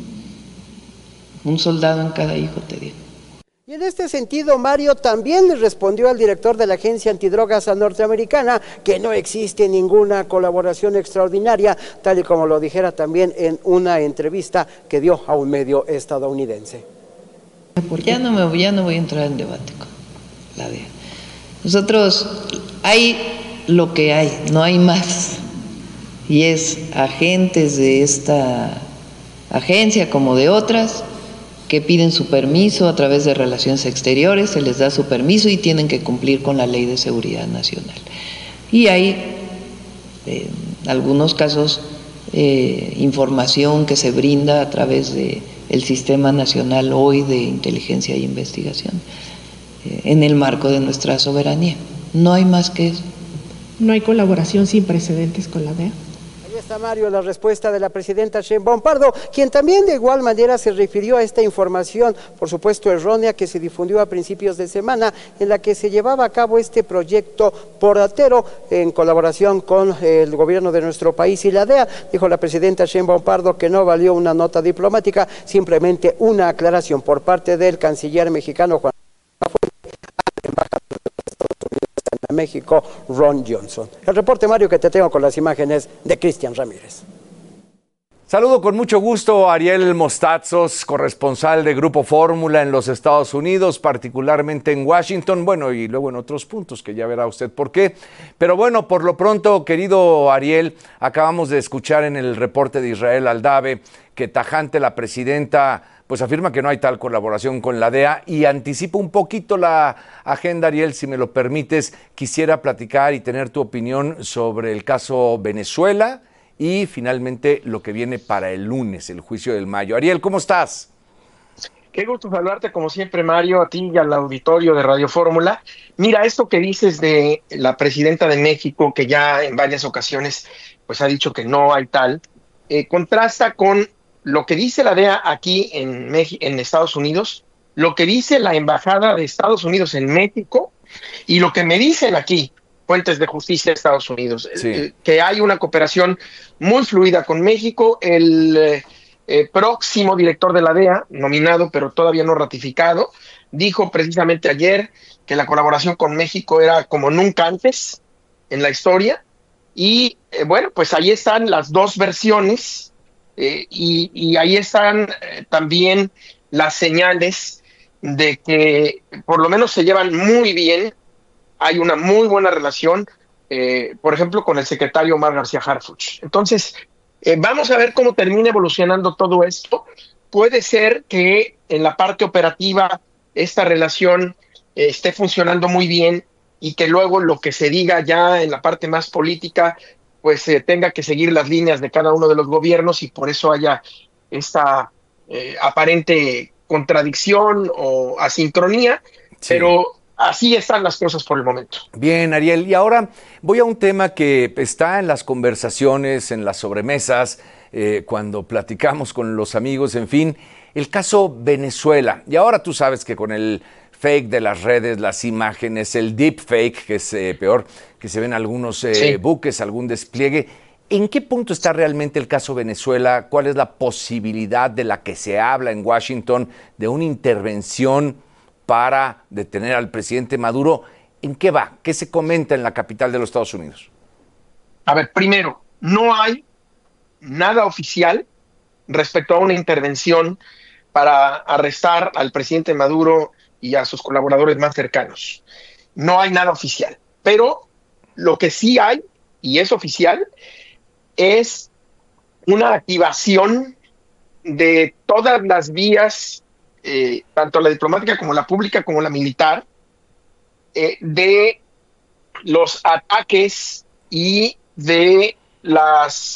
Un soldado en cada hijo te dio. Y en este sentido, Mario también le respondió al director de la Agencia Antidrogas norteamericana que no existe ninguna colaboración extraordinaria, tal y como lo dijera también en una entrevista que dio a un medio estadounidense. Ya no voy a entrar en debate con la DEA. Nosotros, hay lo que hay, no hay más. Y es agentes de esta agencia como de otras que piden su permiso a través de Relaciones Exteriores, se les da su permiso y tienen que cumplir con la Ley de Seguridad Nacional. Y hay, en algunos casos, información que se brinda a través de el Sistema Nacional hoy de Inteligencia e Investigación, en el marco de nuestra soberanía. No hay más que eso. No hay colaboración sin precedentes con la DEA. Ahí está, Mario, la respuesta de la presidenta Sheinbaum Pardo, quien también de igual manera se refirió a esta información, por supuesto errónea, que se difundió a principios de semana, en la que se llevaba a cabo este proyecto porratero en colaboración con el gobierno de nuestro país y la DEA. Dijo la presidenta Sheinbaum Pardo que no valió una nota diplomática, simplemente una aclaración por parte del canciller mexicano Juan en México, Ron Johnson. El reporte, Mario, que te tengo con las imágenes de Cristian Ramírez. Saludo con mucho gusto a Ariel Mostazos, corresponsal de Grupo Fórmula en los Estados Unidos, particularmente en Washington, bueno, y luego en otros puntos que ya verá usted por qué. Pero bueno, por lo pronto, querido Ariel, acabamos de escuchar en el reporte de Israel Aldave que tajante la presidenta pues afirma que no hay tal colaboración con la DEA y anticipo un poquito la agenda, Ariel, si me lo permites. Quisiera platicar y tener tu opinión sobre el caso Venezuela y finalmente lo que viene para el lunes, el juicio del Mayo. Ariel, ¿cómo estás? Qué gusto saludarte como siempre, Mario, a ti y al auditorio de Radio Fórmula. Mira, esto que dices de la presidenta de México, que ya en varias ocasiones pues ha dicho que no hay tal, contrasta con lo que dice la DEA aquí en Estados Unidos, lo que dice la Embajada de Estados Unidos en México y lo que me dicen aquí fuentes de justicia de Estados Unidos, sí. Que hay una cooperación muy fluida con México. El próximo director de la DEA, nominado pero todavía no ratificado, dijo precisamente ayer que la colaboración con México era como nunca antes en la historia y bueno, pues ahí están las dos versiones y ahí están también las señales de que por lo menos se llevan muy bien, hay una muy buena relación, por ejemplo, con el secretario Omar García Harfuch. Entonces, vamos a ver cómo termina evolucionando todo esto. Puede ser que en la parte operativa esta relación esté funcionando muy bien y que luego lo que se diga ya en la parte más política pues tenga que seguir las líneas de cada uno de los gobiernos y por eso haya esta aparente contradicción o asincronía, sí. Pero así están las cosas por el momento. Bien, Ariel, y ahora voy a un tema que está en las conversaciones, en las sobremesas, cuando platicamos con los amigos, en fin, el caso Venezuela. Y ahora tú sabes que con el fake de las redes, las imágenes, el deep fake, que es peor, que se ven algunos buques, algún despliegue. ¿En qué punto está realmente el caso Venezuela? ¿Cuál es la posibilidad de la que se habla en Washington de una intervención para detener al presidente Maduro? ¿En qué va? ¿Qué se comenta en la capital de los Estados Unidos? A ver, primero, no hay nada oficial respecto a una intervención para arrestar al presidente Maduro y a sus colaboradores más cercanos. No hay nada oficial. Pero lo que sí hay, y es oficial, es una activación de todas las vías, tanto la diplomática como la pública como la militar, de los ataques y de las,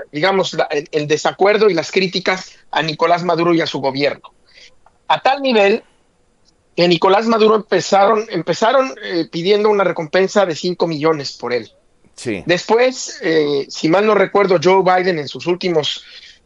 el desacuerdo y las críticas a Nicolás Maduro y a su gobierno. A tal nivel que Nicolás Maduro empezaron pidiendo una recompensa de 5 millones por él. Sí. Después, si mal no recuerdo, Joe Biden en sus últimas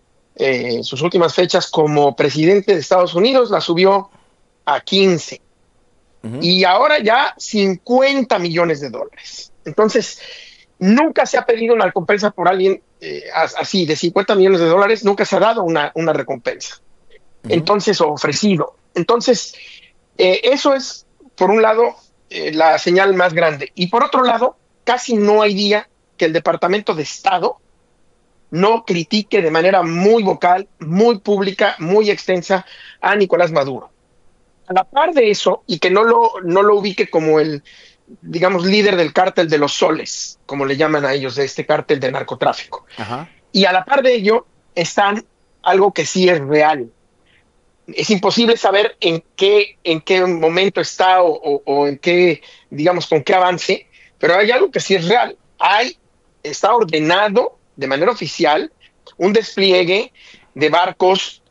fechas como presidente de Estados Unidos la subió a 15. Y ahora ya 50 millones de dólares. Entonces, nunca se ha pedido una recompensa por alguien así, de 50 millones de dólares, nunca se ha dado una recompensa. Entonces, o ofrecido. Entonces, eso es, por un lado, la señal más grande. Y por otro lado, casi no hay día que el Departamento de Estado no critique de manera muy vocal, muy pública, muy extensa a Nicolás Maduro. A la par de eso, y que no lo ubique como el, digamos, líder del cártel de los soles, como le llaman a ellos, de este cártel de narcotráfico. Ajá. Y a la par de ello están algo que sí es real. Es imposible saber en qué momento está o en qué, digamos, con qué avance, pero hay algo que sí es real. Está ordenado de manera oficial un despliegue de barcos,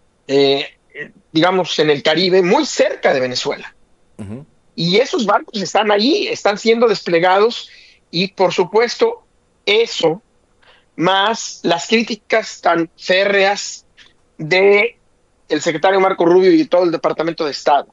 digamos, en el Caribe, muy cerca de Venezuela. Y esos barcos están ahí, están siendo desplegados y, por supuesto, eso, más las críticas tan férreas de el secretario Marco Rubio y todo el Departamento de Estado,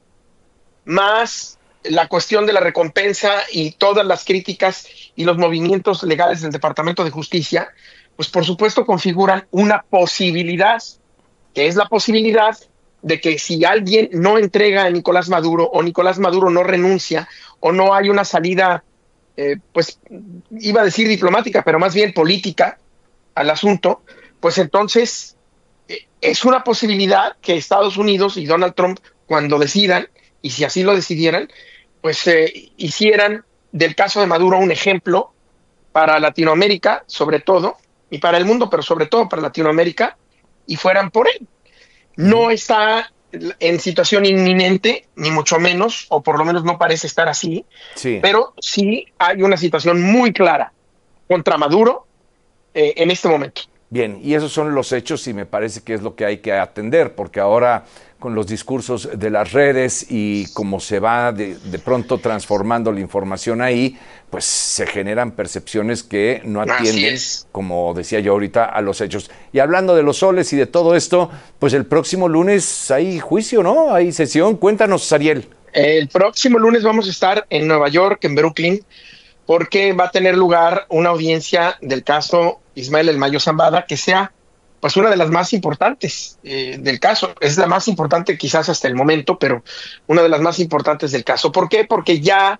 más la cuestión de la recompensa y todas las críticas y los movimientos legales del Departamento de Justicia, pues por supuesto configuran una posibilidad, que es la posibilidad de que si alguien no entrega a Nicolás Maduro o Nicolás Maduro no renuncia o no hay una salida, pues iba a decir diplomática, pero más bien política al asunto, pues entonces es una posibilidad que Estados Unidos y Donald Trump, cuando decidan, y si así lo decidieran, pues hicieran del caso de Maduro un ejemplo para Latinoamérica, sobre todo, y para el mundo, pero sobre todo para Latinoamérica, y fueran por él. No está en situación inminente, ni mucho menos, o por lo menos no parece estar así, pero sí hay una situación muy clara contra Maduro en este momento. Bien, y esos son los hechos y me parece que es lo que hay que atender, porque ahora con los discursos de las redes y como se va de pronto transformando la información ahí, pues se generan percepciones que no atienden, como decía yo ahorita, a los hechos. Y hablando de los soles y de todo esto, pues el próximo lunes hay juicio, ¿no? Hay sesión. Cuéntanos, Ariel. El próximo lunes vamos a estar en Nueva York, en Brooklyn, porque va a tener lugar una audiencia del caso Ismael El Mayo Zambada, que sea pues una de las más importantes del caso. Es la más importante quizás hasta el momento, pero una de las más importantes del caso. ¿Por qué? Porque ya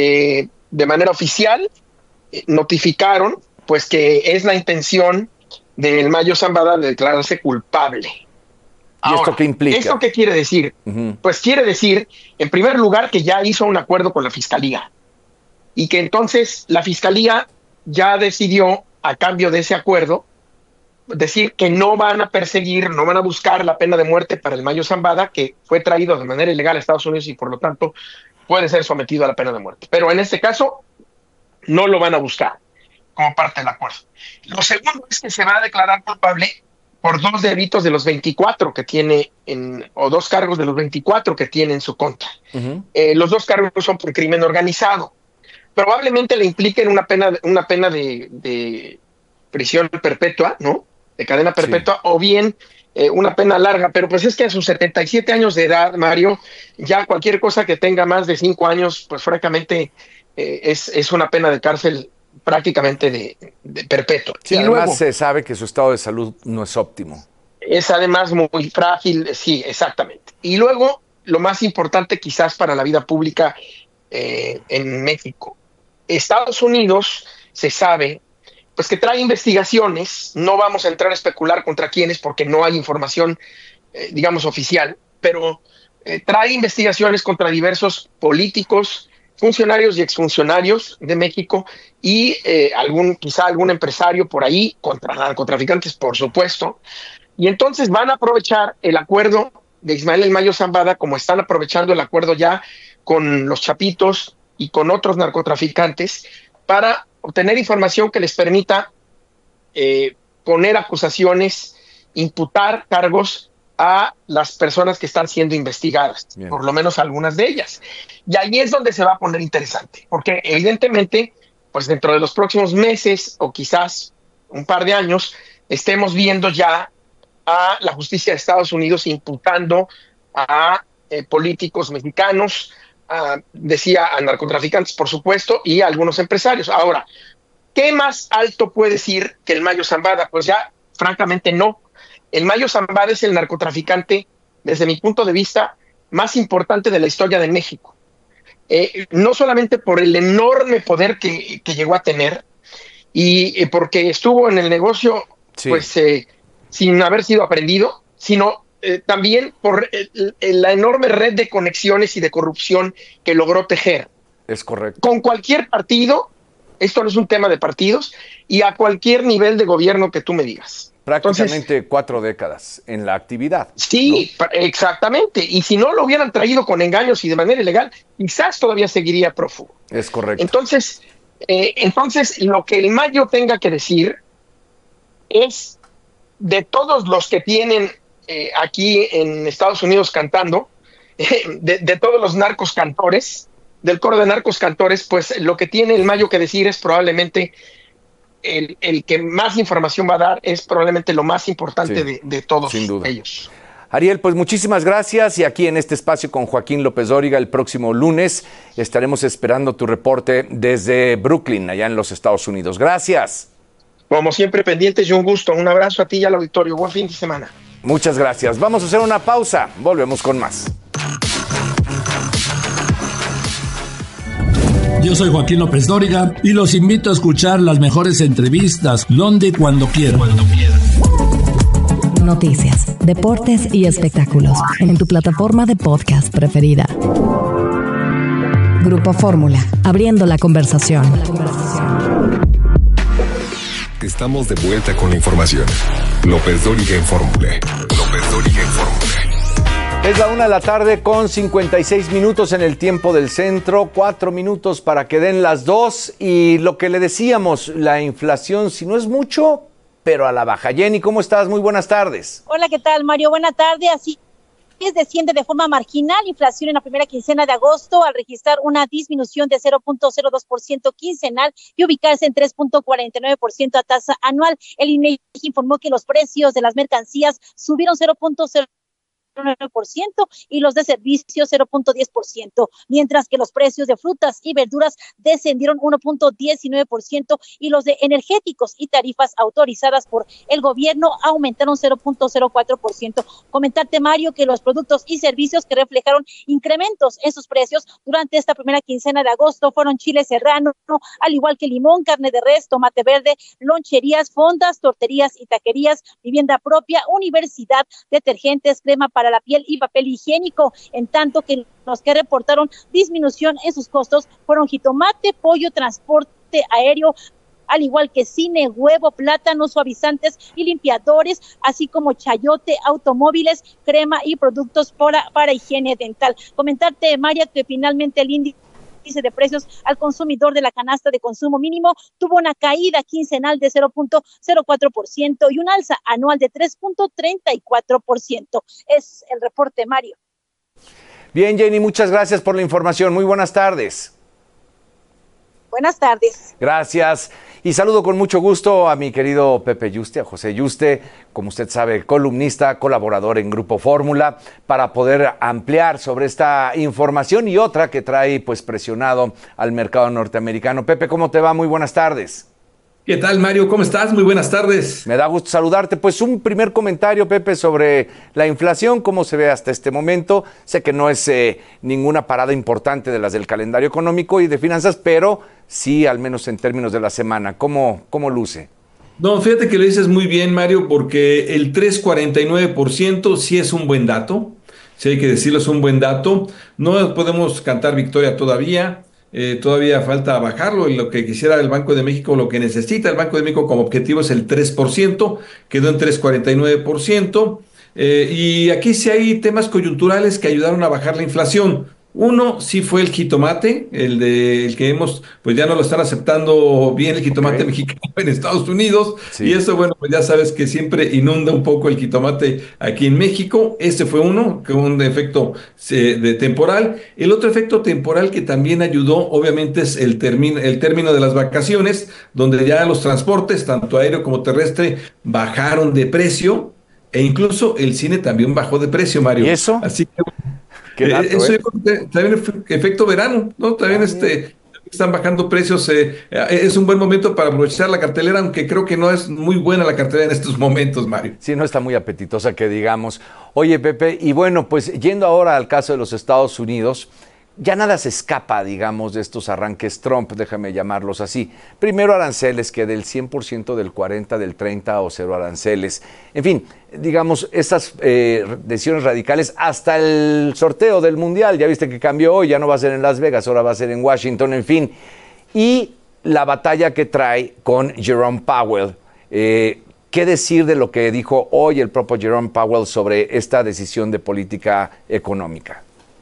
de manera oficial notificaron pues que es la intención del Mayo Zambada de declararse culpable. Ahora, ¿y esto qué implica? ¿Esto qué quiere decir? Pues quiere decir, en primer lugar, que ya hizo un acuerdo con la Fiscalía y que entonces la Fiscalía ya decidió, a cambio de ese acuerdo, decir que no van a perseguir, no van a buscar la pena de muerte para el Mayo Zambada, que fue traído de manera ilegal a Estados Unidos y por lo tanto puede ser sometido a la pena de muerte. Pero en este caso no lo van a buscar como parte del acuerdo. Lo segundo es que se va a declarar culpable por 2 delitos de los 24 que tiene, o 2 cargos de los 24 que tiene en su contra. Los 2 cargos son por crimen organizado. Probablemente le impliquen una pena de prisión perpetua, ¿no? De cadena perpetua, o bien una pena larga, pero pues es que a sus 77 años de edad, Mario, ya cualquier cosa que tenga más de 5 años, pues francamente es una pena de cárcel prácticamente de perpetua. Sí, y además luego, se sabe que su estado de salud no es óptimo. Es además muy frágil, sí, exactamente. Y luego, lo más importante quizás para la vida pública en México, Estados Unidos se sabe pues que trae investigaciones, no vamos a entrar a especular contra quiénes porque no hay información, digamos, oficial, pero trae investigaciones contra diversos políticos, funcionarios y exfuncionarios de México y quizá algún empresario por ahí, contra narcotraficantes, por supuesto. Y entonces van a aprovechar el acuerdo de Ismael El Mayo Zambada, como están aprovechando el acuerdo ya con los Chapitos y con otros narcotraficantes, para obtener información que les permita poner acusaciones, imputar cargos a las personas que están siendo investigadas, por lo menos algunas de ellas. Y ahí es donde se va a poner interesante, porque evidentemente, pues dentro de los próximos meses o quizás un par de años, estemos viendo ya a la justicia de Estados Unidos imputando a políticos mexicanos, decía a narcotraficantes, por supuesto, y a algunos empresarios. Ahora, ¿qué más alto puede decir que el Mayo Zambada? Pues ya, francamente, no. El Mayo Zambada es el narcotraficante, desde mi punto de vista, más importante de la historia de México. No solamente por el enorme poder que llegó a tener y porque estuvo en el negocio, pues sin haber sido aprendido, sino también por la enorme red de conexiones y de corrupción que logró tejer. Es correcto. Con cualquier partido, esto no es un tema de partidos, y a cualquier nivel de gobierno que tú me digas. Prácticamente Entonces, 4 décadas en la actividad. Sí, ¿no? Exactamente. Y si no lo hubieran traído con engaños y de manera ilegal, quizás todavía seguiría prófugo. Es correcto. Entonces, lo que el Mayo tenga que decir es de todos los que tienen aquí en Estados Unidos cantando, de todos los narcos cantores, del coro de narcos cantores, pues lo que tiene el Mayo que decir es probablemente el que más información va a dar, es probablemente lo más importante de todos ellos. Ariel, pues muchísimas gracias, y aquí en este espacio con Joaquín López Dóriga el próximo lunes estaremos esperando tu reporte desde Brooklyn, allá en los Estados Unidos. Gracias. Como siempre, pendientes y un gusto. Un abrazo a ti y al auditorio. Buen fin de semana. Muchas gracias. Vamos a hacer una pausa. Volvemos con más. Yo soy Joaquín López Dóriga y los invito a escuchar las mejores entrevistas donde y cuando quieran. Noticias, deportes y espectáculos en tu plataforma de podcast preferida. Grupo Fórmula, abriendo la conversación. Estamos de vuelta con la información. López Dóriga en Fórmula. López Dóriga en Fórmula. Es la 1:00 con 56 minutos en el tiempo del centro, 4 minutos para que den las 2, y lo que le decíamos, la inflación, si no es mucho, pero a la baja. Jenny, ¿cómo estás? Muy buenas tardes. Hola, ¿qué tal, Mario? Buena tarde. Así desciende de forma marginal inflación en la primera quincena de agosto al registrar una disminución de 0.02% quincenal y ubicarse en 3.49% a tasa anual. El INEGI informó que los precios de las mercancías subieron 0.0% 0.9% y los de servicios 0.10%, mientras que los precios de frutas y verduras descendieron 1.19% y los de energéticos y tarifas autorizadas por el gobierno aumentaron 0.04%. Comentarte, Mario, que los productos y servicios que reflejaron incrementos en sus precios durante esta primera quincena de agosto fueron chile serrano, al igual que limón, carne de res, tomate verde, loncherías, fondas, torterías y taquerías, vivienda propia, universidad, detergentes, crema para la piel y papel higiénico, en tanto que los que reportaron disminución en sus costos fueron jitomate, pollo, transporte aéreo, al igual que cine, huevo, plátano, suavizantes y limpiadores, así como chayote, automóviles, crema y productos para higiene dental. Comentarte, María, que finalmente el índice de precios al consumidor de la canasta de consumo mínimo tuvo una caída quincenal de 0.04% y un alza anual de 3.34%. Es el reporte, Mario. Bien, Jenny, muchas gracias por la información. Muy buenas tardes. Buenas tardes. Gracias. Y saludo con mucho gusto a mi querido Pepe Yuste, a José Yuste, como usted sabe, columnista, colaborador en Grupo Fórmula, para poder ampliar sobre esta información y otra que trae pues presionado al mercado norteamericano. Pepe, ¿cómo te va? Muy buenas tardes. ¿Qué tal, Mario? ¿Cómo estás? Muy buenas tardes. Me da gusto saludarte. Pues un primer comentario, Pepe, sobre la inflación, cómo se ve hasta este momento. Sé que no es ninguna parada importante de las del calendario económico y de finanzas, pero sí, al menos en términos de la semana. ¿Cómo luce? No, fíjate que lo dices muy bien, Mario, porque el 3.49% sí es un buen dato. Sí hay que decirlo, es un buen dato. No podemos cantar victoria todavía. Todavía falta bajarlo, y lo que quisiera el Banco de México, lo que necesita el Banco de México como objetivo es el 3%, quedó en 3.49%, y aquí sí hay temas coyunturales que ayudaron a bajar la inflación. Uno sí fue el jitomate, el que hemos, pues ya no lo están aceptando bien el jitomate mexicano en Estados Unidos, y eso, bueno, pues ya sabes que siempre inunda un poco el jitomate aquí en México. Este fue uno, con un efecto temporal. El otro efecto temporal que también ayudó, obviamente, es el término de las vacaciones, donde ya los transportes, tanto aéreo como terrestre, bajaron de precio, e incluso el cine también bajó de precio, Mario. ¿Y eso? Así que eso también efecto verano, ¿no? También están bajando precios. Es un buen momento para aprovechar la cartelera, aunque creo que no es muy buena la cartelera en estos momentos, Mario. Sí, no está muy apetitosa, que digamos. Oye, Pepe, y bueno, pues yendo ahora al caso de los Estados Unidos, ya nada se escapa, digamos, de estos arranques Trump, déjame llamarlos así. Primero aranceles, que del 100%, del 40%, del 30% o cero aranceles. En fin, digamos, estas decisiones radicales hasta el sorteo del Mundial. Ya viste que cambió hoy, ya no va a ser en Las Vegas, ahora va a ser en Washington, en fin. Y la batalla que trae con Jerome Powell. ¿Qué decir de lo que dijo hoy el propio Jerome Powell sobre esta decisión de política económica?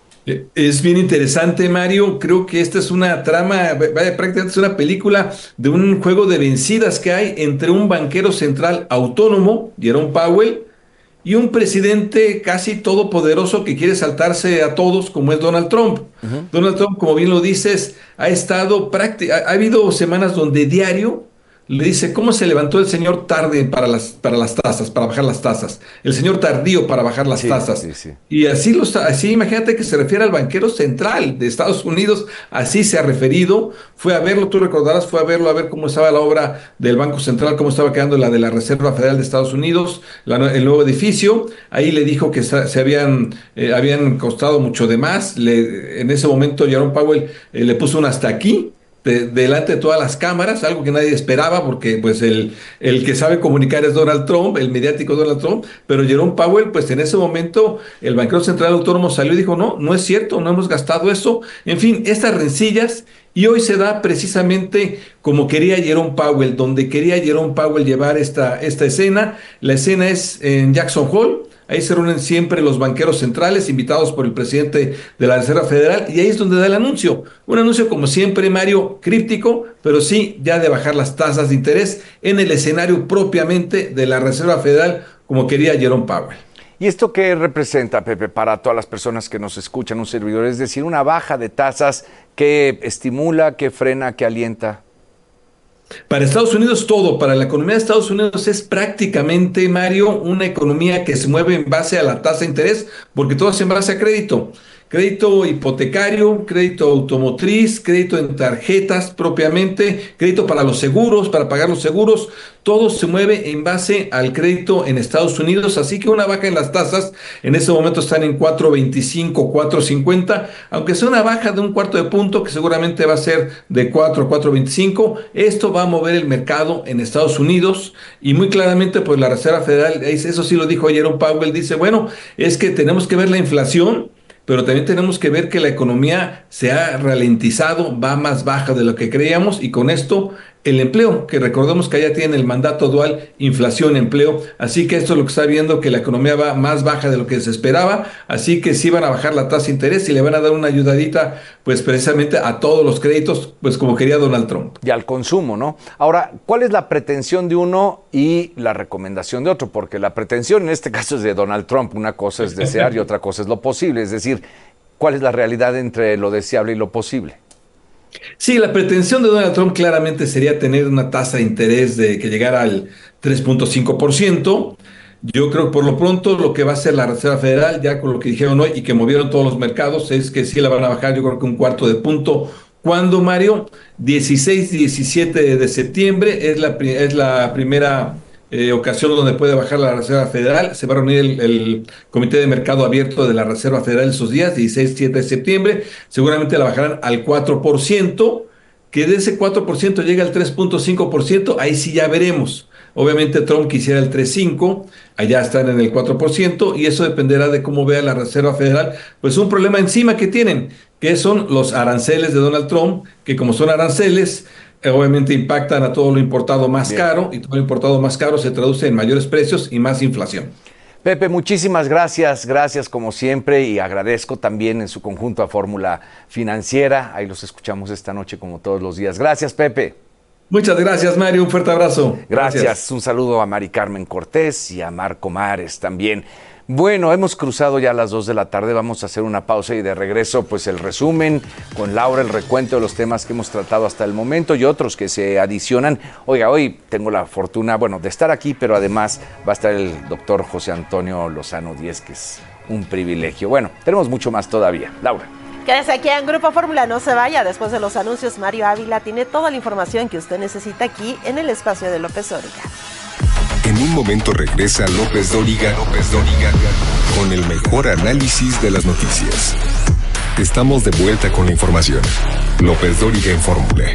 Es bien interesante, Mario. Creo que esta es una trama, prácticamente es una película de un juego de vencidas que hay entre un banquero central autónomo, Jerome Powell, y un presidente casi todopoderoso que quiere saltarse a todos, como es Donald Trump. Donald Trump, como bien lo dices, ha habido semanas donde diario le dice cómo se levantó el señor tarde para las tasas, para bajar las tasas, el señor tardío para bajar las tasas. Y así imagínate que se refiere al banquero central de Estados Unidos, así se ha referido. Fue a verlo, tú recordarás, a ver cómo estaba la obra del Banco Central, cómo estaba quedando la de la Reserva Federal de Estados Unidos, el nuevo edificio. Ahí le dijo que habían costado mucho de más. En ese momento Jerome Powell le puso un hasta aquí, delante de todas las cámaras, algo que nadie esperaba, porque pues el que sabe comunicar es Donald Trump, el mediático Donald Trump, pero Jerome Powell, pues en ese momento el banquero central autónomo salió y dijo, no es cierto, no hemos gastado eso. En fin, estas rencillas, y hoy se da precisamente como quería Jerome Powell, donde quería Jerome Powell llevar esta escena. La escena es en Jackson Hole. Ahí se reúnen siempre los banqueros centrales, invitados por el presidente de la Reserva Federal, y ahí es donde da el anuncio. Un anuncio, como siempre, Mario, críptico, pero sí ya de bajar las tasas de interés en el escenario propiamente de la Reserva Federal, como quería Jerome Powell. ¿Y esto qué representa, Pepe, para todas las personas que nos escuchan, un servidor? Es decir, una baja de tasas que estimula, que frena, que alienta. Para Estados Unidos todo, para la economía de Estados Unidos es prácticamente, Mario, una economía que se mueve en base a la tasa de interés, porque todo es en base a crédito. Crédito hipotecario, crédito automotriz, crédito en tarjetas propiamente, crédito para los seguros, para pagar los seguros, todo se mueve en base al crédito en Estados Unidos, así que una baja en las tasas, en este momento están en 4.25, 4.50, aunque sea una baja de un cuarto de punto, que seguramente va a ser de 4 a 4.25, esto va a mover el mercado en Estados Unidos, y muy claramente pues la Reserva Federal, eso sí lo dijo ayer Powell, dice, bueno, es que tenemos que ver la inflación, pero también tenemos que ver que la economía se ha ralentizado, va más baja de lo que creíamos, y con esto el empleo, que recordemos que allá tiene el mandato dual, inflación, empleo, así que esto es lo que está viendo, que la economía va más baja de lo que se esperaba, así que sí van a bajar la tasa de interés y le van a dar una ayudadita, pues precisamente a todos los créditos, pues como quería Donald Trump. Y al consumo, ¿no? Ahora, ¿cuál es la pretensión de uno y la recomendación de otro? Porque la pretensión en este caso es de Donald Trump, una cosa es desear y otra cosa es lo posible, es decir, ¿cuál es la realidad entre lo deseable y lo posible? Sí, la pretensión de Donald Trump claramente sería tener una tasa de interés de que llegara al 3.5%. Yo creo que por lo pronto lo que va a hacer la Reserva Federal, ya con lo que dijeron hoy y que movieron todos los mercados, es que sí la van a bajar, yo creo que un cuarto de punto. ¿Cuándo, Mario? 16 y 17 de septiembre es la primera ocasión donde puede bajar la Reserva Federal. Se va a reunir el Comité de Mercado Abierto de la Reserva Federal esos días, 16 y 7 de septiembre. Seguramente la bajarán al 4%, que de ese 4% llega al 3.5%, ahí sí ya veremos. Obviamente Trump quisiera el 3.5%, allá están en el 4%, y eso dependerá de cómo vea la Reserva Federal. Pues un problema encima que tienen, que son los aranceles de Donald Trump, que como son aranceles, obviamente impactan a todo lo importado más caro, y todo lo importado más caro se traduce en mayores precios y más inflación. Pepe, muchísimas gracias, gracias como siempre, y agradezco también en su conjunto a Fórmula Financiera. Ahí los escuchamos esta noche como todos los días. Gracias, Pepe. Muchas gracias, Mario, un fuerte abrazo. Gracias. Un saludo a Mari Carmen Cortés y a Marco Mares también. Bueno, hemos cruzado ya las 2 de la tarde, vamos a hacer una pausa y de regreso pues el resumen con Laura, el recuento de los temas que hemos tratado hasta el momento y otros que se adicionan. Oiga, hoy tengo la fortuna, de estar aquí, pero además va a estar el doctor José Antonio Lozano Díez, que es un privilegio. Bueno, tenemos mucho más todavía. Laura. Quédese aquí en Grupo Fórmula, no se vaya. Después de los anuncios, Mario Ávila tiene toda la información que usted necesita aquí en el espacio de López Dóriga. En un momento regresa López Dóriga, con el mejor análisis de las noticias. Estamos de vuelta con la información. López Dóriga en Fórmula.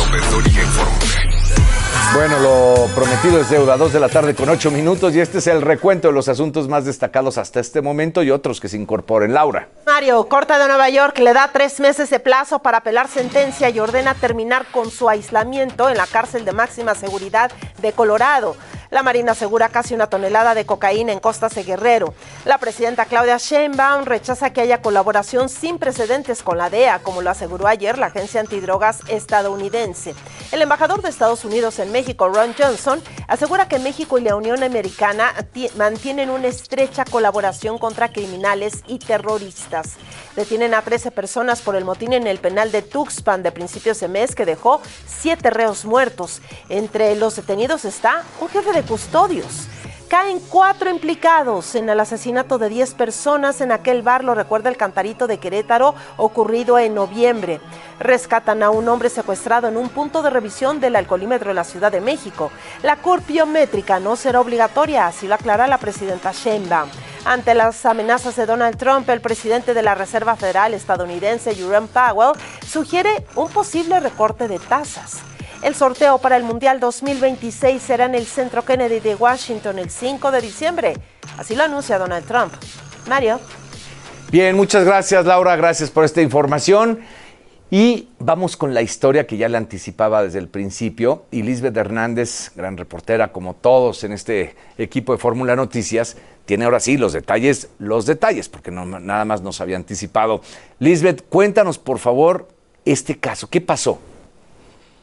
Bueno, lo prometido es deuda, 2 de la tarde con 8 minutos, y este es el recuento de los asuntos más destacados hasta este momento y otros que se incorporen. Laura. Mario, Corte de Nueva York le da 3 meses de plazo para apelar sentencia y ordena terminar con su aislamiento en la cárcel de máxima seguridad de Colorado. La Marina asegura casi 1 tonelada de cocaína en costas de Guerrero. La presidenta Claudia Sheinbaum rechaza que haya colaboración sin precedentes con la DEA, como lo aseguró ayer la agencia antidrogas estadounidense. El embajador de Estados Unidos en México, Ron Johnson, asegura que México y la Unión Americana mantienen una estrecha colaboración contra criminales y terroristas. Detienen a 13 personas por el motín en el penal de Tuxpan de principios de mes, que dejó 7 reos muertos. Entre los detenidos está un jefe de custodios. Caen 4 implicados en el asesinato de 10 personas en aquel bar, lo recuerda el Cantarito de Querétaro, ocurrido en noviembre. Rescatan a un hombre secuestrado en un punto de revisión del alcoholímetro de la Ciudad de México. La curpiométrica no será obligatoria, así lo aclara la presidenta Sheinbaum. Ante las amenazas de Donald Trump, el presidente de la Reserva Federal estadounidense, Jerome Powell, sugiere un posible recorte de tasas. El sorteo para el Mundial 2026 será en el Centro Kennedy de Washington el 5 de diciembre. Así lo anuncia Donald Trump. Mario. Bien, muchas gracias, Laura. Gracias por esta información. Y vamos con la historia que ya le anticipaba desde el principio. Y Lisbeth Hernández, gran reportera como todos en este equipo de Fórmula Noticias, tiene ahora sí los detalles, porque no, nada más nos había anticipado. Lisbeth, cuéntanos por favor este caso. ¿Qué pasó?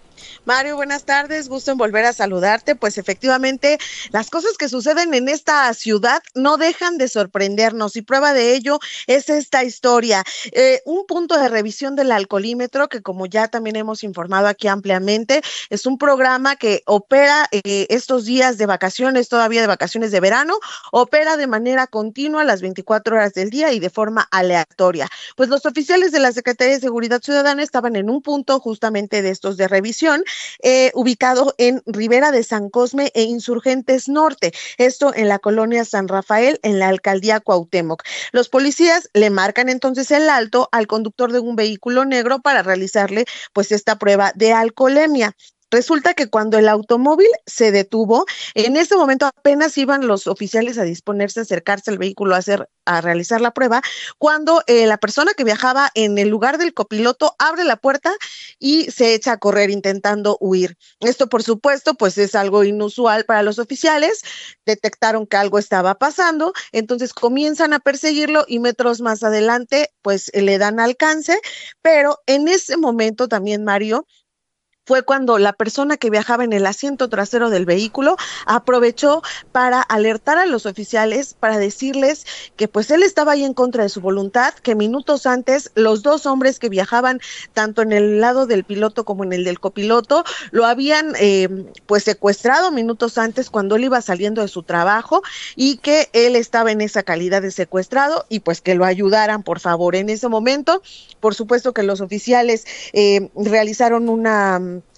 Mario, buenas tardes, gusto en volver a saludarte. Pues efectivamente, las cosas que suceden en esta ciudad no dejan de sorprendernos y prueba de ello es esta historia. Un punto de revisión del alcoholímetro que, como ya también hemos informado aquí ampliamente, es un programa que opera estos días de vacaciones, todavía de vacaciones de verano, opera de manera continua las 24 horas del día y de forma aleatoria. Pues los oficiales de la Secretaría de Seguridad Ciudadana estaban en un punto justamente de estos de revisión, ubicado en Ribera de San Cosme e Insurgentes Norte, esto en la colonia San Rafael, en la alcaldía Cuauhtémoc. Los policías le marcan entonces el alto al conductor de un vehículo negro para realizarle pues esta prueba de alcoholemia. Resulta que cuando el automóvil se detuvo, en ese momento apenas iban los oficiales a disponerse a acercarse al vehículo a realizar la prueba, cuando la persona que viajaba en el lugar del copiloto abre la puerta y se echa a correr intentando huir. Esto, por supuesto, pues es algo inusual para los oficiales. Detectaron que algo estaba pasando, entonces comienzan a perseguirlo y metros más adelante, pues le dan alcance, pero en ese momento también, Mario, fue cuando la persona que viajaba en el asiento trasero del vehículo aprovechó para alertar a los oficiales, para decirles que pues él estaba ahí en contra de su voluntad, que minutos antes los dos hombres que viajaban tanto en el lado del piloto como en el del copiloto lo habían pues secuestrado minutos antes cuando él iba saliendo de su trabajo y que él estaba en esa calidad de secuestrado y pues que lo ayudaran, por favor. En ese momento, por supuesto que los oficiales realizaron una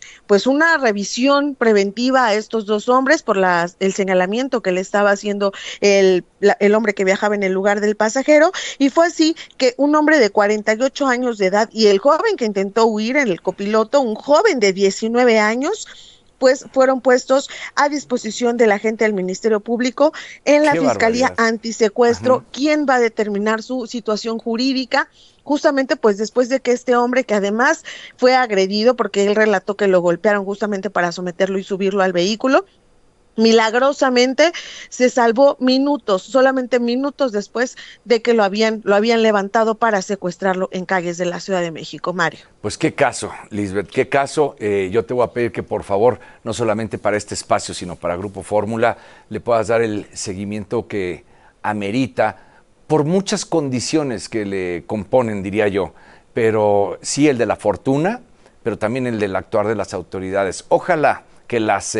revisión preventiva a estos dos hombres por el señalamiento que le estaba haciendo el hombre que viajaba en el lugar del pasajero, y fue así que un hombre de 48 años de edad y el joven que intentó huir en el copiloto, un joven de 19 años, pues fueron puestos a disposición del agente del Ministerio Público en la Fiscalía Antisecuestro, quien va a determinar su situación jurídica, justamente pues después de que este hombre, que además fue agredido porque él relató que lo golpearon justamente para someterlo y subirlo al vehículo, milagrosamente se salvó solamente minutos después de que lo habían levantado para secuestrarlo en calles de la Ciudad de México. Mario. Pues qué caso, Lisbeth, qué caso. Yo te voy a pedir que por favor, no solamente para este espacio, sino para Grupo Fórmula, le puedas dar el seguimiento que amerita por muchas condiciones que le componen, diría yo, pero sí el de la fortuna, pero también el del actuar de las autoridades. Ojalá que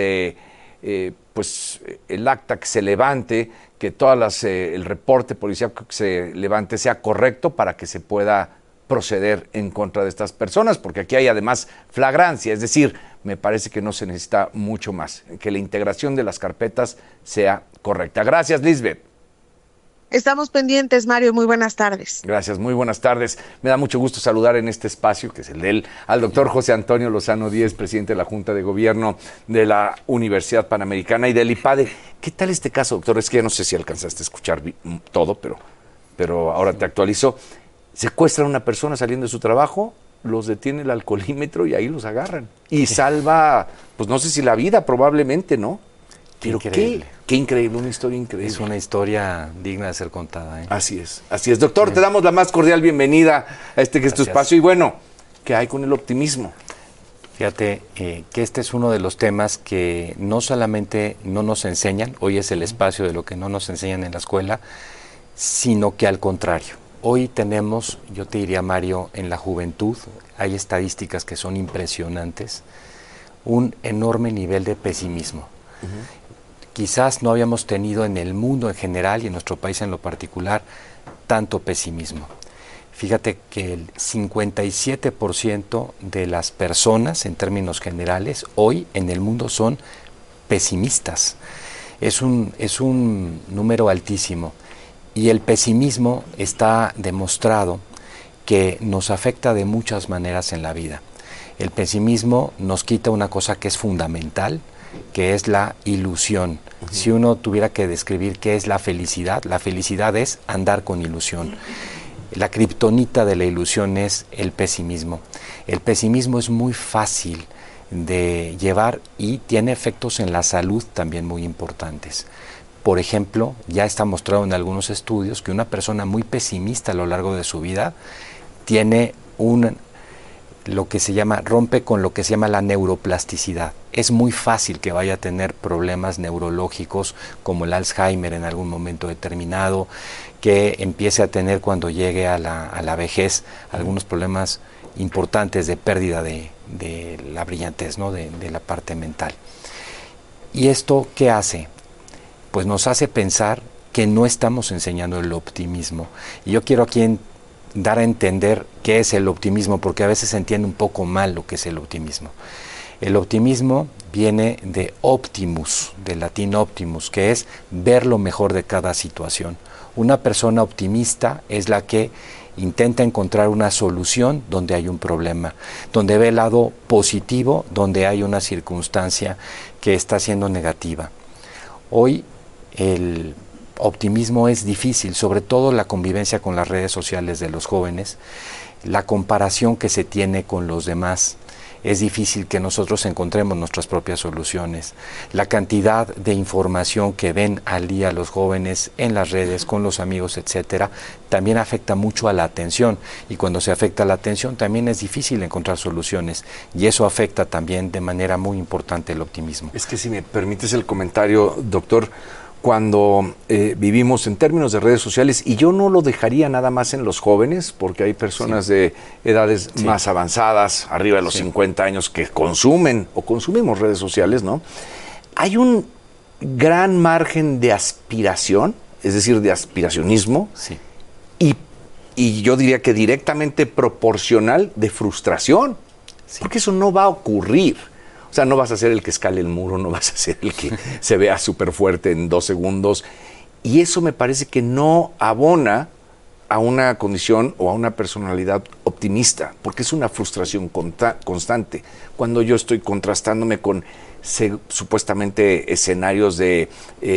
el acta que se levante, que el reporte policial que se levante sea correcto para que se pueda proceder en contra de estas personas, porque aquí hay además flagrancia, es decir, me parece que no se necesita mucho más, que la integración de las carpetas sea correcta. Gracias, Lisbeth. Estamos pendientes, Mario, muy buenas tardes. Gracias, muy buenas tardes. Me da mucho gusto saludar en este espacio, que es el de él, al doctor José Antonio Lozano Díez, presidente de la Junta de Gobierno de la Universidad Panamericana y del IPADE. ¿Qué tal este caso, doctor? Es que ya no sé si alcanzaste a escuchar todo, pero ahora te actualizo. Secuestran a una persona saliendo de su trabajo, los detiene el alcoholímetro y ahí los agarran. Y salva, pues no sé si la vida, probablemente, ¿no? Pero qué increíble, una historia increíble. Es una historia digna de ser contada. Así es. Doctor, te damos la más cordial bienvenida a este que es tu espacio. Y bueno, ¿qué hay con el optimismo? Fíjate que este es uno de los temas que no solamente no nos enseñan, hoy es el espacio de lo que no nos enseñan en la escuela, sino que al contrario. Hoy tenemos, yo te diría, Mario, en la juventud, hay estadísticas que son impresionantes, un enorme nivel de pesimismo. Quizás no habíamos tenido en el mundo en general y en nuestro país en lo particular tanto pesimismo. Fíjate que el 57% de las personas en términos generales hoy en el mundo son pesimistas. Es un número altísimo y el pesimismo está demostrado que nos afecta de muchas maneras en la vida. El pesimismo nos quita una cosa que es fundamental, que es la ilusión. Si uno tuviera que describir qué es la felicidad es andar con ilusión. La kriptonita de la ilusión es el pesimismo. El pesimismo es muy fácil de llevar y tiene efectos en la salud también muy importantes. Por ejemplo, ya está mostrado en algunos estudios que una persona muy pesimista a lo largo de su vida tiene rompe con lo que se llama la neuroplasticidad. Es muy fácil que vaya a tener problemas neurológicos como el Alzheimer en algún momento determinado, que empiece a tener cuando llegue a la vejez algunos problemas importantes de pérdida de la brillantez, ¿no? de la parte mental. ¿Y esto qué hace? Pues nos hace pensar que no estamos enseñando el optimismo. Y yo quiero aquí dar a entender qué es el optimismo, porque a veces se entiende un poco mal lo que es el optimismo. El optimismo viene de optimus, del latín optimus, que es ver lo mejor de cada situación. Una persona optimista es la que intenta encontrar una solución donde hay un problema, donde ve el lado positivo, donde hay una circunstancia que está siendo negativa. Hoy el optimismo es difícil, sobre todo la convivencia con las redes sociales de los jóvenes, la comparación que se tiene con los demás. Es difícil que nosotros encontremos nuestras propias soluciones. La cantidad de información que ven al día los jóvenes en las redes, con los amigos, etcétera, también afecta mucho a la atención. Y cuando se afecta a la atención también es difícil encontrar soluciones. Y eso afecta también de manera muy importante el optimismo. Es que si me permites el comentario, doctor, cuando vivimos en términos de redes sociales, y yo no lo dejaría nada más en los jóvenes, porque hay personas de edades más avanzadas, arriba de los 50 años, que consumen o consumimos redes sociales, ¿no? Hay un gran margen de aspiración, es decir, de aspiracionismo, y yo diría que directamente proporcional de frustración, porque eso no va a ocurrir. O sea, no vas a ser el que escale el muro, no vas a ser el que se vea súper fuerte en 2 segundos. Y eso me parece que no abona a una condición o a una personalidad optimista, porque es una frustración constante. Cuando yo estoy contrastándome con supuestamente escenarios de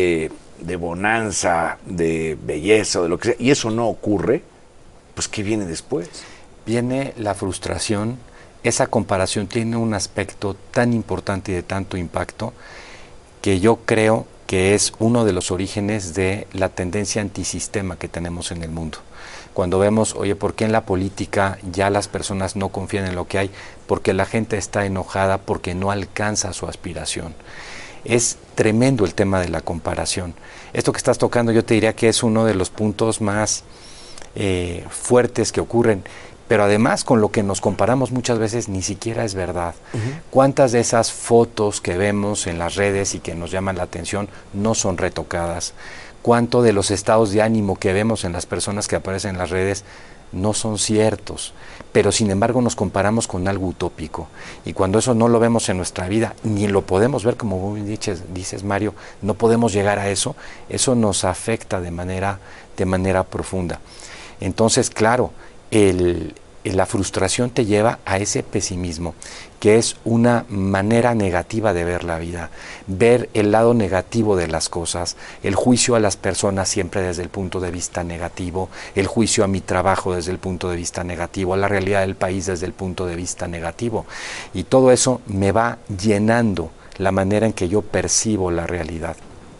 bonanza, de belleza, o de lo que sea, y eso no ocurre, pues ¿qué viene después? Viene la frustración. Esa comparación tiene un aspecto tan importante y de tanto impacto que yo creo que es uno de los orígenes de la tendencia antisistema que tenemos en el mundo. Cuando vemos, oye, ¿por qué en la política ya las personas no confían en lo que hay? Porque la gente está enojada porque no alcanza su aspiración. Es tremendo el tema de la comparación. Esto que estás tocando yo te diría que es uno de los puntos más fuertes que ocurren. Pero además con lo que nos comparamos muchas veces ni siquiera es verdad. ¿Cuántas de esas fotos que vemos en las redes y que nos llaman la atención no son retocadas? ¿Cuánto de los estados de ánimo que vemos en las personas que aparecen en las redes no son ciertos? Pero sin embargo nos comparamos con algo utópico. Y cuando eso no lo vemos en nuestra vida, ni lo podemos ver, como dices Mario, no podemos llegar a eso, eso nos afecta de manera profunda. Entonces, claro, la frustración te lleva a ese pesimismo, que es una manera negativa de ver la vida, ver el lado negativo de las cosas, el juicio a las personas siempre desde el punto de vista negativo, el juicio a mi trabajo desde el punto de vista negativo, a la realidad del país desde el punto de vista negativo. Y todo eso me va llenando la manera en que yo percibo la realidad.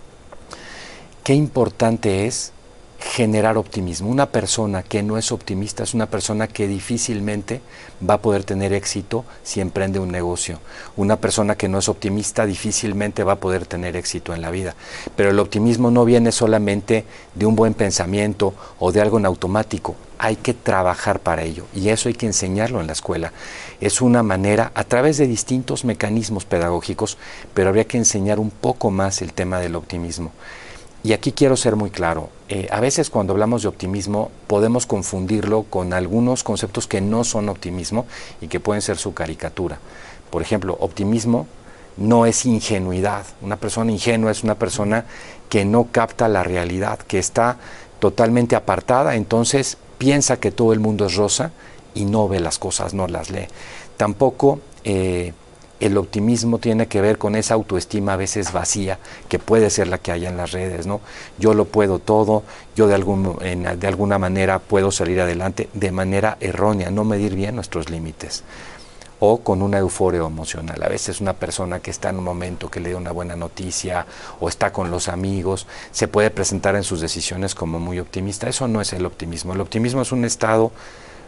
Qué importante es generar optimismo. Una persona que no es optimista es una persona que difícilmente va a poder tener éxito si emprende un negocio. Una persona que no es optimista difícilmente va a poder tener éxito en la vida. Pero el optimismo no viene solamente de un buen pensamiento o de algo en automático. Hay que trabajar para ello y eso hay que enseñarlo en la escuela. Es una manera, a través de distintos mecanismos pedagógicos, pero habría que enseñar un poco más el tema del optimismo. Y aquí quiero ser muy claro, a veces cuando hablamos de optimismo podemos confundirlo con algunos conceptos que no son optimismo y que pueden ser su caricatura. Por ejemplo, optimismo no es ingenuidad. Una persona ingenua es una persona que no capta la realidad, que está totalmente apartada, entonces piensa que todo el mundo es rosa y no ve las cosas, no las lee. Tampoco el optimismo tiene que ver con esa autoestima a veces vacía, que puede ser la que hay en las redes, ¿no? Yo lo puedo todo, yo de alguna manera puedo salir adelante de manera errónea, no medir bien nuestros límites. O con una euforia emocional. A veces una persona que está en un momento que le da una buena noticia o está con los amigos, se puede presentar en sus decisiones como muy optimista. Eso no es el optimismo. El optimismo es un estado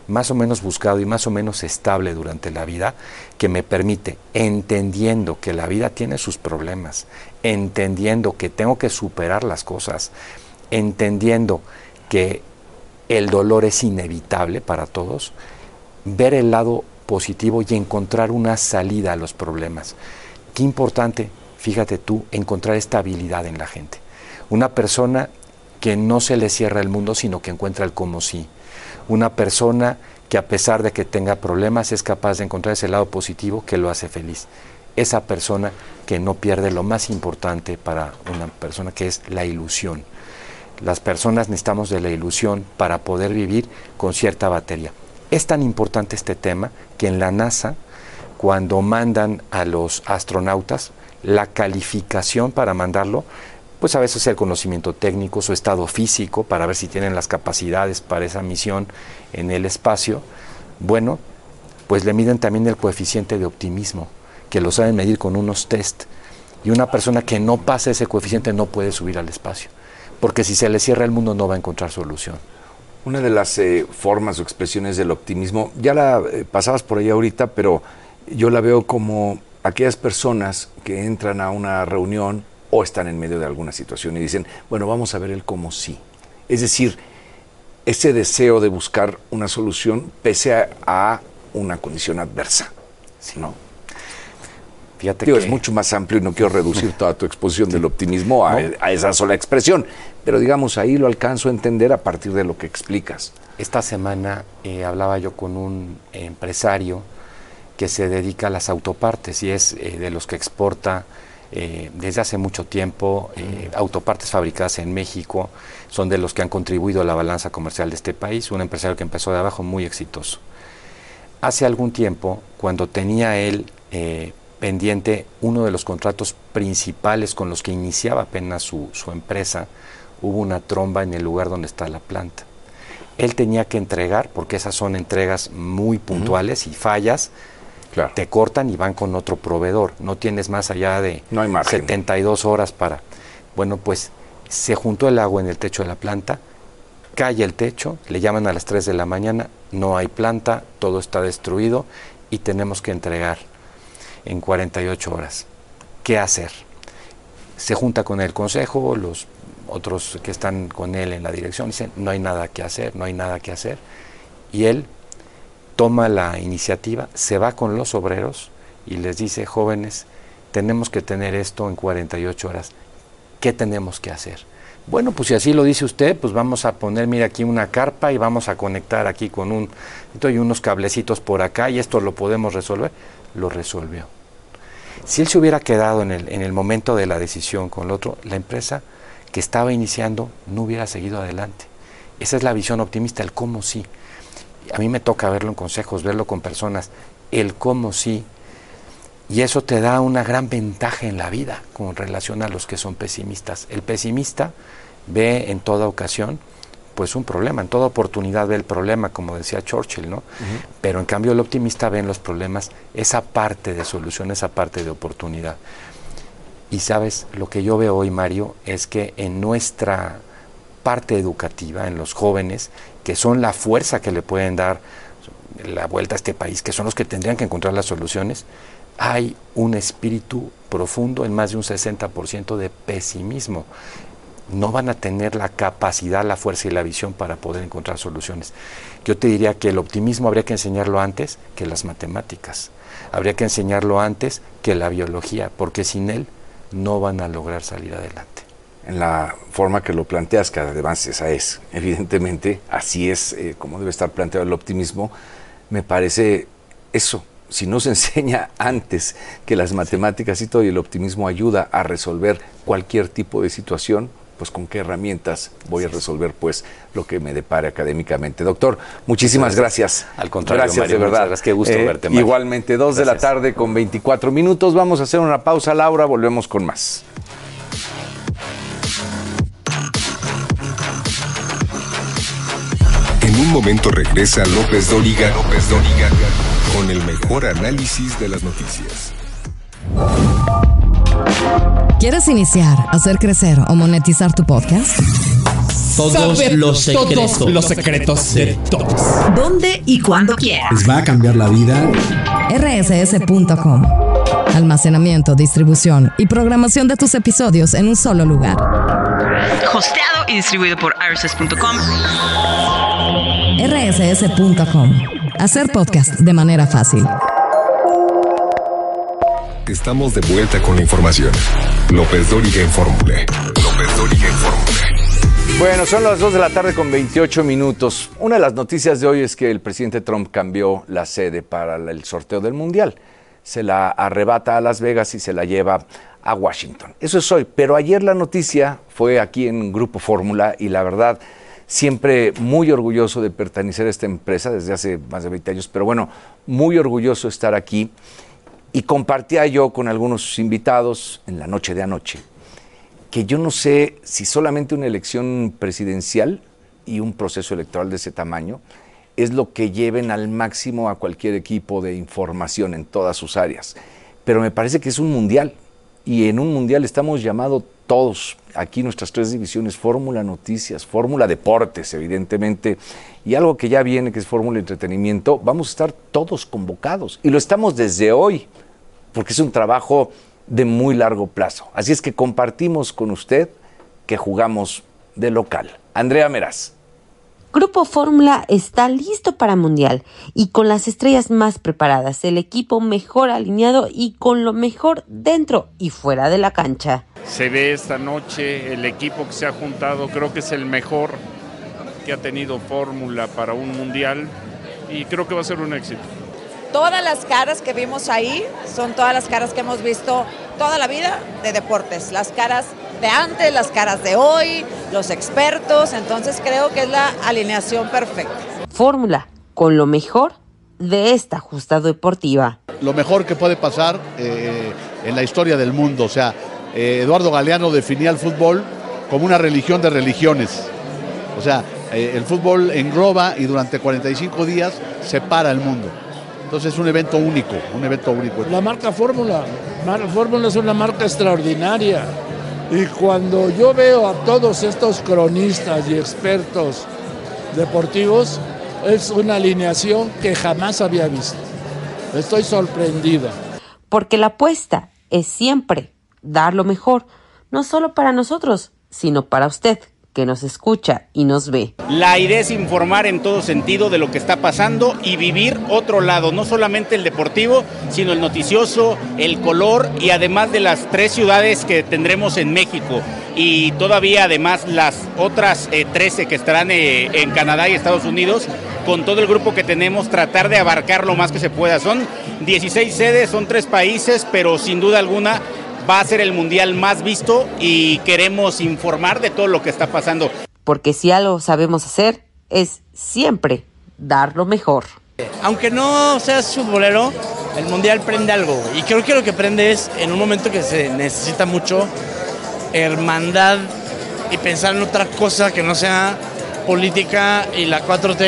más o menos buscado y más o menos estable durante la vida, que me permite, entendiendo que la vida tiene sus problemas, entendiendo que tengo que superar las cosas, entendiendo que el dolor es inevitable para todos, ver el lado positivo y encontrar una salida a los problemas. Qué importante, fíjate tú, encontrar estabilidad en la gente. Una persona que no se le cierra el mundo, sino que encuentra el cómo sí. Una persona que a pesar de que tenga problemas es capaz de encontrar ese lado positivo que lo hace feliz. Esa persona que no pierde lo más importante para una persona, que es la ilusión. Las personas necesitamos de la ilusión para poder vivir con cierta batería. Es tan importante este tema que en la NASA, cuando mandan a los astronautas, la calificación para mandarlo, pues a veces es el conocimiento técnico, su estado físico, para ver si tienen las capacidades para esa misión en el espacio. Bueno, pues le miden también el coeficiente de optimismo, que lo saben medir con unos test. Y una persona que no pasa ese coeficiente no puede subir al espacio, porque si se le cierra el mundo no va a encontrar solución. Una de las formas o expresiones del optimismo, ya la pasabas por ahí ahorita, pero yo la veo como aquellas personas que entran a una reunión o están en medio de alguna situación y dicen, bueno, vamos a ver el cómo sí. Es decir, ese deseo de buscar una solución pese a una condición adversa, ¿no? Fíjate que es que mucho más amplio y no quiero reducir toda tu exposición del optimismo a esa sola expresión, pero digamos, ahí lo alcanzo a entender a partir de lo que explicas. Esta semana hablaba yo con un empresario que se dedica a las autopartes y es de los que exporta desde hace mucho tiempo autopartes fabricadas en México. Son de los que han contribuido a la balanza comercial de este país, un empresario que empezó de abajo, muy exitoso. Hace algún tiempo, cuando tenía él pendiente uno de los contratos principales con los que iniciaba apenas su empresa, hubo una tromba en el lugar donde está la planta. Él tenía que entregar, porque esas son entregas muy puntuales y fallas, claro, te cortan y van con otro proveedor. No tienes más allá de 72 horas para... Bueno, pues se juntó el agua en el techo de la planta, cae el techo, le llaman a las 3 de la mañana, no hay planta, todo está destruido y tenemos que entregar en 48 horas. ¿Qué hacer? Se junta con el consejo, los otros que están con él en la dirección dicen, no hay nada que hacer, no hay nada que hacer. Y él toma la iniciativa, se va con los obreros y les dice, jóvenes, tenemos que tener esto en 48 horas. ¿Qué tenemos que hacer? Bueno, pues si así lo dice usted, pues vamos a poner, mira, aquí una carpa y vamos a conectar aquí con unos cablecitos por acá y esto lo podemos resolver. Lo resolvió. Si él se hubiera quedado en el momento de la decisión con el otro, la empresa que estaba iniciando no hubiera seguido adelante. Esa es la visión optimista, el cómo sí. A mí me toca verlo en consejos, verlo con personas, el cómo sí. Y eso te da una gran ventaja en la vida con relación a los que son pesimistas. El pesimista ve en toda ocasión pues un problema, en toda oportunidad ve el problema, como decía Churchill, ¿no? Pero en cambio el optimista ve en los problemas esa parte de solución, esa parte de oportunidad. Y sabes, lo que yo veo hoy, Mario, es que en nuestra parte educativa, en los jóvenes, que son la fuerza que le pueden dar la vuelta a este país, que son los que tendrían que encontrar las soluciones, hay un espíritu profundo en más de un 60% de pesimismo. No van a tener la capacidad, la fuerza y la visión para poder encontrar soluciones. Yo te diría que el optimismo habría que enseñarlo antes que las matemáticas. Habría que enseñarlo antes que la biología, porque sin él no van a lograr salir adelante. En la forma que lo planteas, que además esa es, evidentemente, así es como debe estar planteado el optimismo, me parece eso. Si no se enseña antes que las matemáticas y todo, y el optimismo ayuda a resolver cualquier tipo de situación, pues con qué herramientas voy a resolver pues lo que me depare académicamente. Doctor, muchísimas gracias. Al contrario, gracias, Mario, de verdad. Gracias, qué gusto verte, Mario. Igualmente, 2 de la tarde con 24 minutos. Vamos a hacer una pausa, Laura, volvemos con más. En un momento regresa López Dóriga con el mejor análisis de las noticias. ¿Quieres iniciar, hacer crecer o monetizar tu podcast? todos los secretos de todos. ¿Dónde y cuándo quieras? Les va a cambiar la vida. rss.com. Almacenamiento, distribución y programación de tus episodios en un solo lugar. Hosteado y distribuido por rss.com. rss.com. Hacer podcast de manera fácil. Estamos de vuelta con la información. López Dóriga en Fórmula. Bueno, son las 2 de la tarde con 28 minutos. Una de las noticias de hoy es que el presidente Trump cambió la sede para el sorteo del Mundial. Se la arrebata a Las Vegas y se la lleva a Washington. Eso es hoy, pero ayer la noticia fue aquí en Grupo Fórmula y la verdad, siempre muy orgulloso de pertenecer a esta empresa desde hace más de 20 años, pero bueno, muy orgulloso de estar aquí. Y compartía yo con algunos invitados en la noche de anoche que yo no sé si solamente una elección presidencial y un proceso electoral de ese tamaño es lo que lleven al máximo a cualquier equipo de información en todas sus áreas. Pero me parece que es un mundial y en un mundial estamos llamados todos, aquí nuestras 3 divisiones, Fórmula Noticias, Fórmula Deportes, evidentemente, y algo que ya viene que es Fórmula Entretenimiento, vamos a estar todos convocados y lo estamos desde hoy, porque es un trabajo de muy largo plazo. Así es que compartimos con usted que jugamos de local. Andrea Meraz. Grupo Fórmula está listo para Mundial y con las estrellas más preparadas, el equipo mejor alineado y con lo mejor dentro y fuera de la cancha. Se ve esta noche el equipo que se ha juntado, creo que es el mejor que ha tenido Fórmula para un Mundial y creo que va a ser un éxito. Todas las caras que vimos ahí son todas las caras que hemos visto toda la vida de deportes, las caras de antes, las caras de hoy, los expertos, entonces creo que es la alineación perfecta. Fórmula, con lo mejor de esta justa deportiva. Lo mejor que puede pasar en la historia del mundo, o sea, Eduardo Galeano definía el fútbol como una religión de religiones, o sea, el fútbol engloba y durante 45 días separa el mundo. Entonces es un evento único, La marca Fórmula es una marca extraordinaria. Y cuando yo veo a todos estos cronistas y expertos deportivos, es una alineación que jamás había visto. Estoy sorprendido. Porque la apuesta es siempre dar lo mejor, no solo para nosotros, sino para usted, que nos escucha y nos ve. La idea es informar en todo sentido de lo que está pasando y vivir otro lado, no solamente el deportivo, sino el noticioso, el color y además de las 3 ciudades que tendremos en México y todavía además las otras 13 que estarán en Canadá y Estados Unidos, con todo el grupo que tenemos, tratar de abarcar lo más que se pueda. Son 16 sedes, son 3 países, pero sin duda alguna va a ser el mundial más visto y queremos informar de todo lo que está pasando. Porque si algo sabemos hacer es siempre dar lo mejor. Aunque no seas futbolero, el mundial prende algo y creo que lo que prende es en un momento que se necesita mucho hermandad y pensar en otra cosa que no sea política y la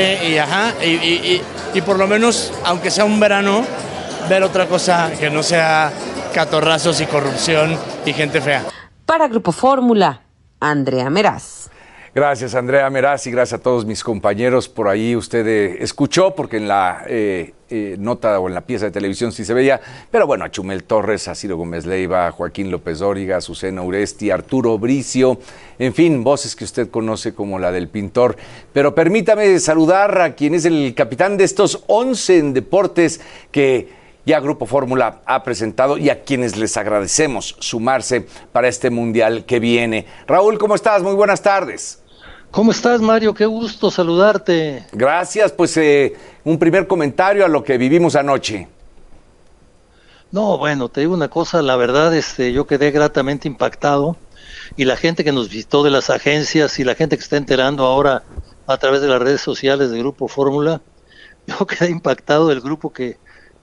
4T y por lo menos, aunque sea un verano, ver otra cosa que no sea catorrazos y corrupción y gente fea. Para Grupo Fórmula, Andrea Meraz. Gracias, Andrea Meraz, y gracias a todos mis compañeros. Por ahí usted escuchó, porque en la nota o en la pieza de televisión sí se veía, pero bueno, a Chumel Torres, a Ciro Gómez Leiva, a Joaquín López Dóriga, a Azucena Uresti, a Arturo Bricio, en fin, voces que usted conoce como la del pintor. Pero permítame saludar a quien es el capitán de estos 11 en deportes que ya Grupo Fórmula ha presentado y a quienes les agradecemos sumarse para este mundial que viene. Raúl, ¿cómo estás? Muy buenas tardes. ¿Cómo estás, Mario? Qué gusto saludarte. Gracias, pues un primer comentario a lo que vivimos anoche. No, bueno, te digo una cosa, la verdad, yo quedé gratamente impactado y la gente que nos visitó de las agencias y la gente que está enterando ahora a través de las redes sociales de Grupo Fórmula, yo quedé impactado del grupo que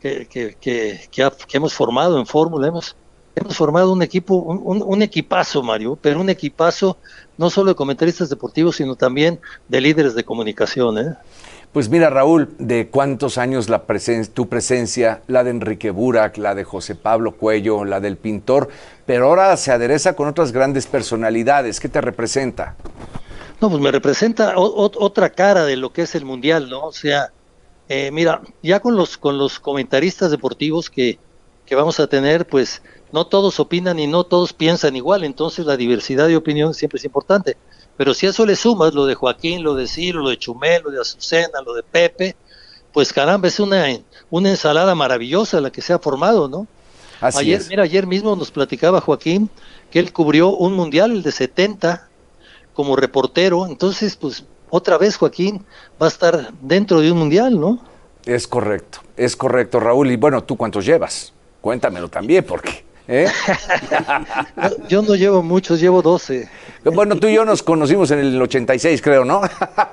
hemos formado en Fórmula. Hemos formado un equipo, un equipazo, Mario, pero un equipazo no solo de comentaristas deportivos, sino también de líderes de comunicación, ¿eh? Pues mira, Raúl, ¿de cuántos años tu presencia, la de Enrique Burak, la de José Pablo Cuello, la del pintor, pero ahora se adereza con otras grandes personalidades? ¿Qué te representa? No, pues me representa otra cara de lo que es el Mundial, ¿no? O sea, mira, ya con los comentaristas deportivos que vamos a tener, pues no todos opinan y no todos piensan igual, entonces la diversidad de opinión siempre es importante. Pero si a eso le sumas lo de Joaquín, lo de Ciro, lo de Chumel, lo de Azucena, lo de Pepe, pues caramba, es una ensalada maravillosa la que se ha formado, ¿no? Así es. Mira, ayer mismo nos platicaba Joaquín que él cubrió un Mundial, el de 70, como reportero, entonces pues otra vez Joaquín va a estar dentro de un Mundial, ¿no? Es correcto, Raúl. Y bueno, ¿tú cuántos llevas? Cuéntamelo también, porque... Yo no llevo muchos, llevo 12. Bueno, tú y yo nos conocimos en el 86, creo, ¿no?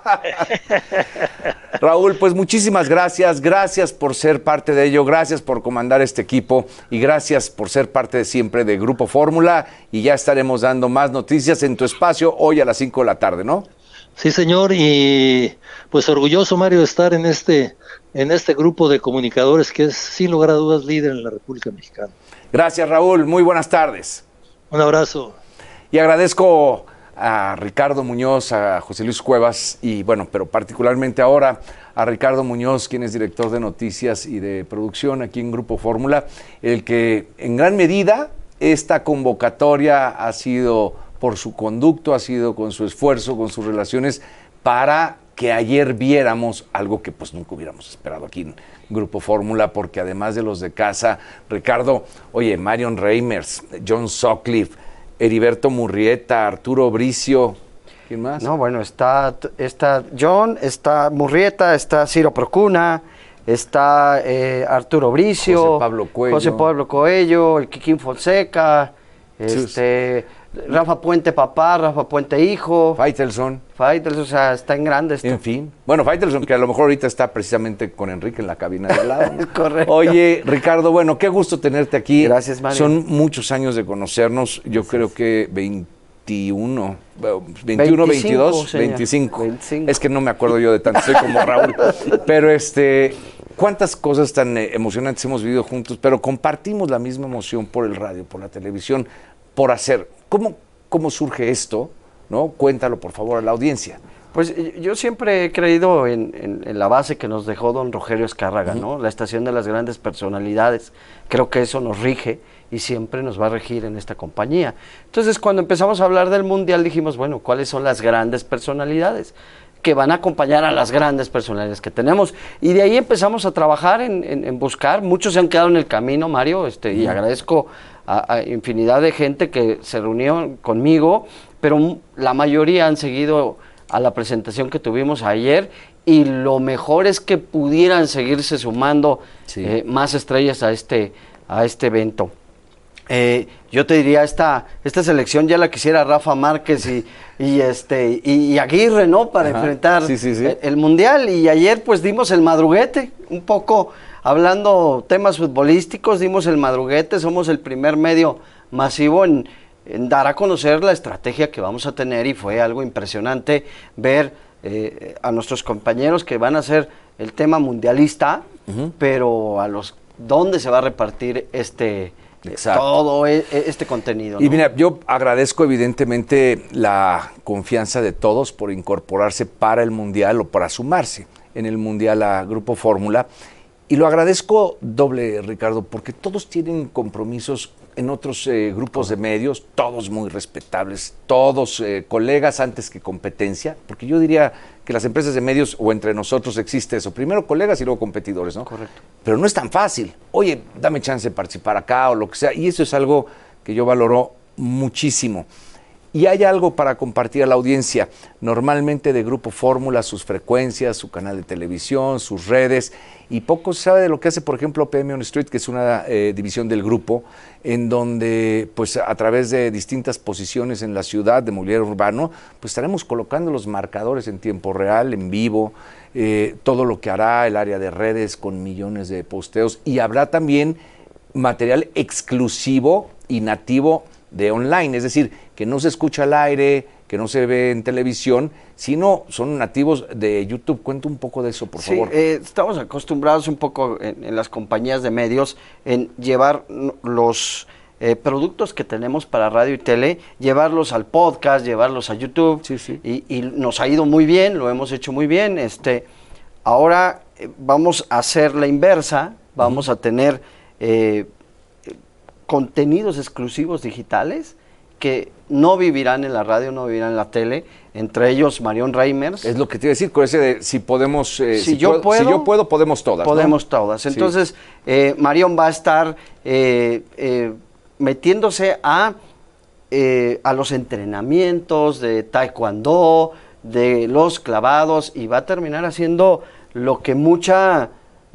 Raúl, pues muchísimas gracias por ser parte de ello, gracias por comandar este equipo y gracias por ser parte de siempre de Grupo Fórmula, y ya estaremos dando más noticias en tu espacio hoy a las 5 de la tarde, ¿no? Sí, señor, y pues orgulloso, Mario, de estar en este grupo de comunicadores que es, sin lugar a dudas, líder en la República Mexicana. Gracias, Raúl, muy buenas tardes. Un abrazo. Y agradezco a Ricardo Muñoz, a José Luis Cuevas y bueno, pero particularmente ahora a Ricardo Muñoz, quien es director de noticias y de producción aquí en Grupo Fórmula, el que en gran medida esta convocatoria ha sido por su conducto, ha sido con su esfuerzo, con sus relaciones, para que ayer viéramos algo que pues nunca hubiéramos esperado aquí en Grupo Fórmula, porque además de los de casa, Ricardo, oye, Marion Reimers, John Sutcliffe, Heriberto Murrieta, Arturo Bricio, ¿quién más? No, bueno, está John, está Murrieta, está Ciro Procuna, está Arturo Bricio, José Pablo Coello, el Kikín Fonseca, Rafa Puente papá, Rafa Puente hijo. Faitelson, o sea, está en grande esto. En fin. Bueno, Faitelson, que a lo mejor ahorita está precisamente con Enrique en la cabina de al lado, ¿no? Correcto. Oye, Ricardo, bueno, qué gusto tenerte aquí. Gracias, Mario. Son muchos años de conocernos. Yo creo que 21, 22, señor. 25. Es que no me acuerdo yo de tanto, soy como Raúl. Pero cuántas cosas tan emocionantes hemos vivido juntos, pero compartimos la misma emoción por el radio, por la televisión, por hacer. ¿Cómo surge esto? ¿No? Cuéntalo, por favor, a la audiencia. Pues yo siempre he creído en la base que nos dejó don Rogelio Escárraga, ¿no? La estación de las grandes personalidades. Creo que eso nos rige y siempre nos va a regir en esta compañía. Entonces, cuando empezamos a hablar del Mundial, dijimos, bueno, ¿cuáles son las grandes personalidades que van a acompañar a las grandes personalidades que tenemos? Y de ahí empezamos a trabajar en buscar. Muchos se han quedado en el camino, Mario, y agradezco a infinidad de gente que se reunió conmigo, pero la mayoría han seguido a la presentación que tuvimos ayer, y lo mejor es que pudieran seguirse sumando más estrellas a este evento. Yo te diría, esta selección ya la quisiera Rafa Márquez y Aguirre, ¿no? Para enfrentar el Mundial. Y ayer pues dimos el madruguete, un poco hablando temas futbolísticos, dimos el madruguete. Somos el primer medio masivo en dar a conocer la estrategia que vamos a tener, y fue algo impresionante ver a nuestros compañeros que van a hacer el tema mundialista, pero dónde se va a repartir todo este contenido, ¿no? Y mira, yo agradezco evidentemente la confianza de todos por incorporarse para el Mundial o para sumarse en el Mundial a Grupo Fórmula, y lo agradezco doble, Ricardo, porque todos tienen compromisos en otros grupos de medios, todos muy respetables, todos colegas antes que competencia, porque yo diría que las empresas de medios o entre nosotros existe eso, primero colegas y luego competidores, ¿no? Correcto. Pero no es tan fácil. Oye, dame chance de participar acá o lo que sea, y eso es algo que yo valoro muchísimo. Y hay algo para compartir a la audiencia, normalmente de Grupo Fórmula, sus frecuencias, su canal de televisión, sus redes, y poco se sabe de lo que hace, por ejemplo, PM On Street, que es una división del grupo, en donde, pues, a través de distintas posiciones en la ciudad de mobiliario urbano, pues estaremos colocando los marcadores en tiempo real, en vivo, todo lo que hará el área de redes con millones de posteos, y habrá también material exclusivo y nativo de online, es decir, que no se escucha al aire, que no se ve en televisión, sino son nativos de YouTube. Cuenta un poco de eso, por favor. Estamos acostumbrados un poco en las compañías de medios en llevar los productos que tenemos para radio y tele, llevarlos al podcast, llevarlos a YouTube, y nos ha ido muy bien, lo hemos hecho muy bien. Ahora vamos a hacer la inversa, vamos a tener contenidos exclusivos digitales que no vivirán en la radio, no vivirán en la tele, entre ellos Marion Reimers. Es lo que te iba a decir, con ese de si podemos, si yo puedo, podemos todas. Podemos todas. Entonces, Marion va a estar metiéndose a los entrenamientos de taekwondo, de los clavados, y va a terminar haciendo lo que mucha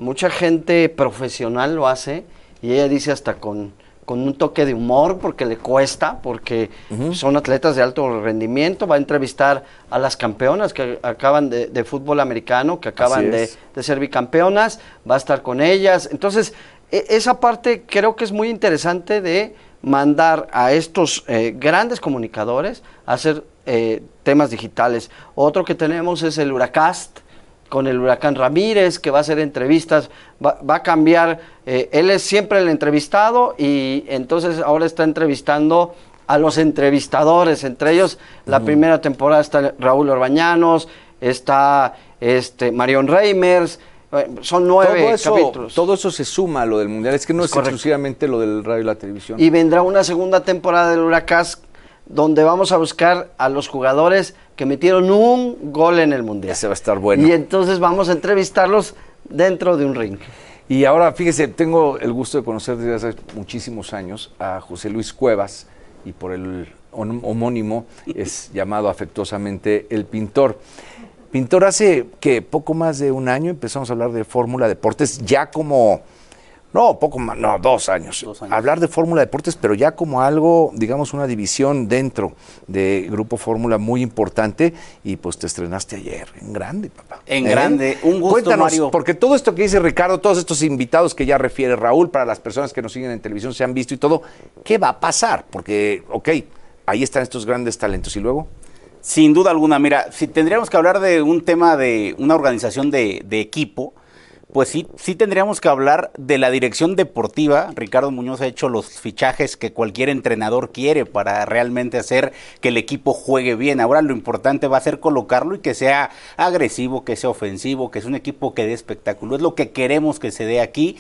gente profesional lo hace, y ella dice hasta con un toque de humor, porque le cuesta, porque son atletas de alto rendimiento. Va a entrevistar a las campeonas que acaban de fútbol americano, que acaban de ser bicampeonas, va a estar con ellas. Entonces, esa parte creo que es muy interesante, de mandar a estos grandes comunicadores a hacer temas digitales. Otro que tenemos es el Huracast, con el Huracán Ramírez, que va a hacer entrevistas, va a cambiar, él es siempre el entrevistado, y entonces ahora está entrevistando a los entrevistadores, entre ellos la primera temporada está Raúl Orbañanos, está Marion Reimers, son 9 capítulos. Todo eso se suma a lo del Mundial, es que no es exclusivamente lo del radio y la televisión. Y vendrá una segunda temporada del Huracán, donde vamos a buscar a los jugadores que metieron un gol en el Mundial. Ese va a estar bueno. Y entonces vamos a entrevistarlos dentro de un ring. Y ahora, fíjese, tengo el gusto de conocer desde hace muchísimos años a José Luis Cuevas, y por el homónimo es llamado afectuosamente el Pintor. Pintor, hace que poco más de un año empezamos a hablar de Fórmula Deportes, ya como... No, poco más, no, 2 años. 2 años. Hablar de Fórmula Deportes, pero ya como algo, digamos, una división dentro de Grupo Fórmula muy importante, y pues te estrenaste ayer, en grande, papá. En grande, un gusto, Cuéntanos, Mario. porque todo esto que dice Ricardo, todos estos invitados que ya refiere Raúl, para las personas que nos siguen en televisión, se han visto y todo, ¿qué va a pasar? Porque, ahí están estos grandes talentos, ¿y luego? Sin duda alguna, mira, si tendríamos que hablar de un tema de una organización de equipo, pues sí tendríamos que hablar de la dirección deportiva. Ricardo Muñoz ha hecho los fichajes que cualquier entrenador quiere para realmente hacer que el equipo juegue bien. Ahora lo importante va a ser colocarlo y que sea agresivo, que sea ofensivo, que sea un equipo que dé espectáculo. Es lo que queremos que se dé aquí.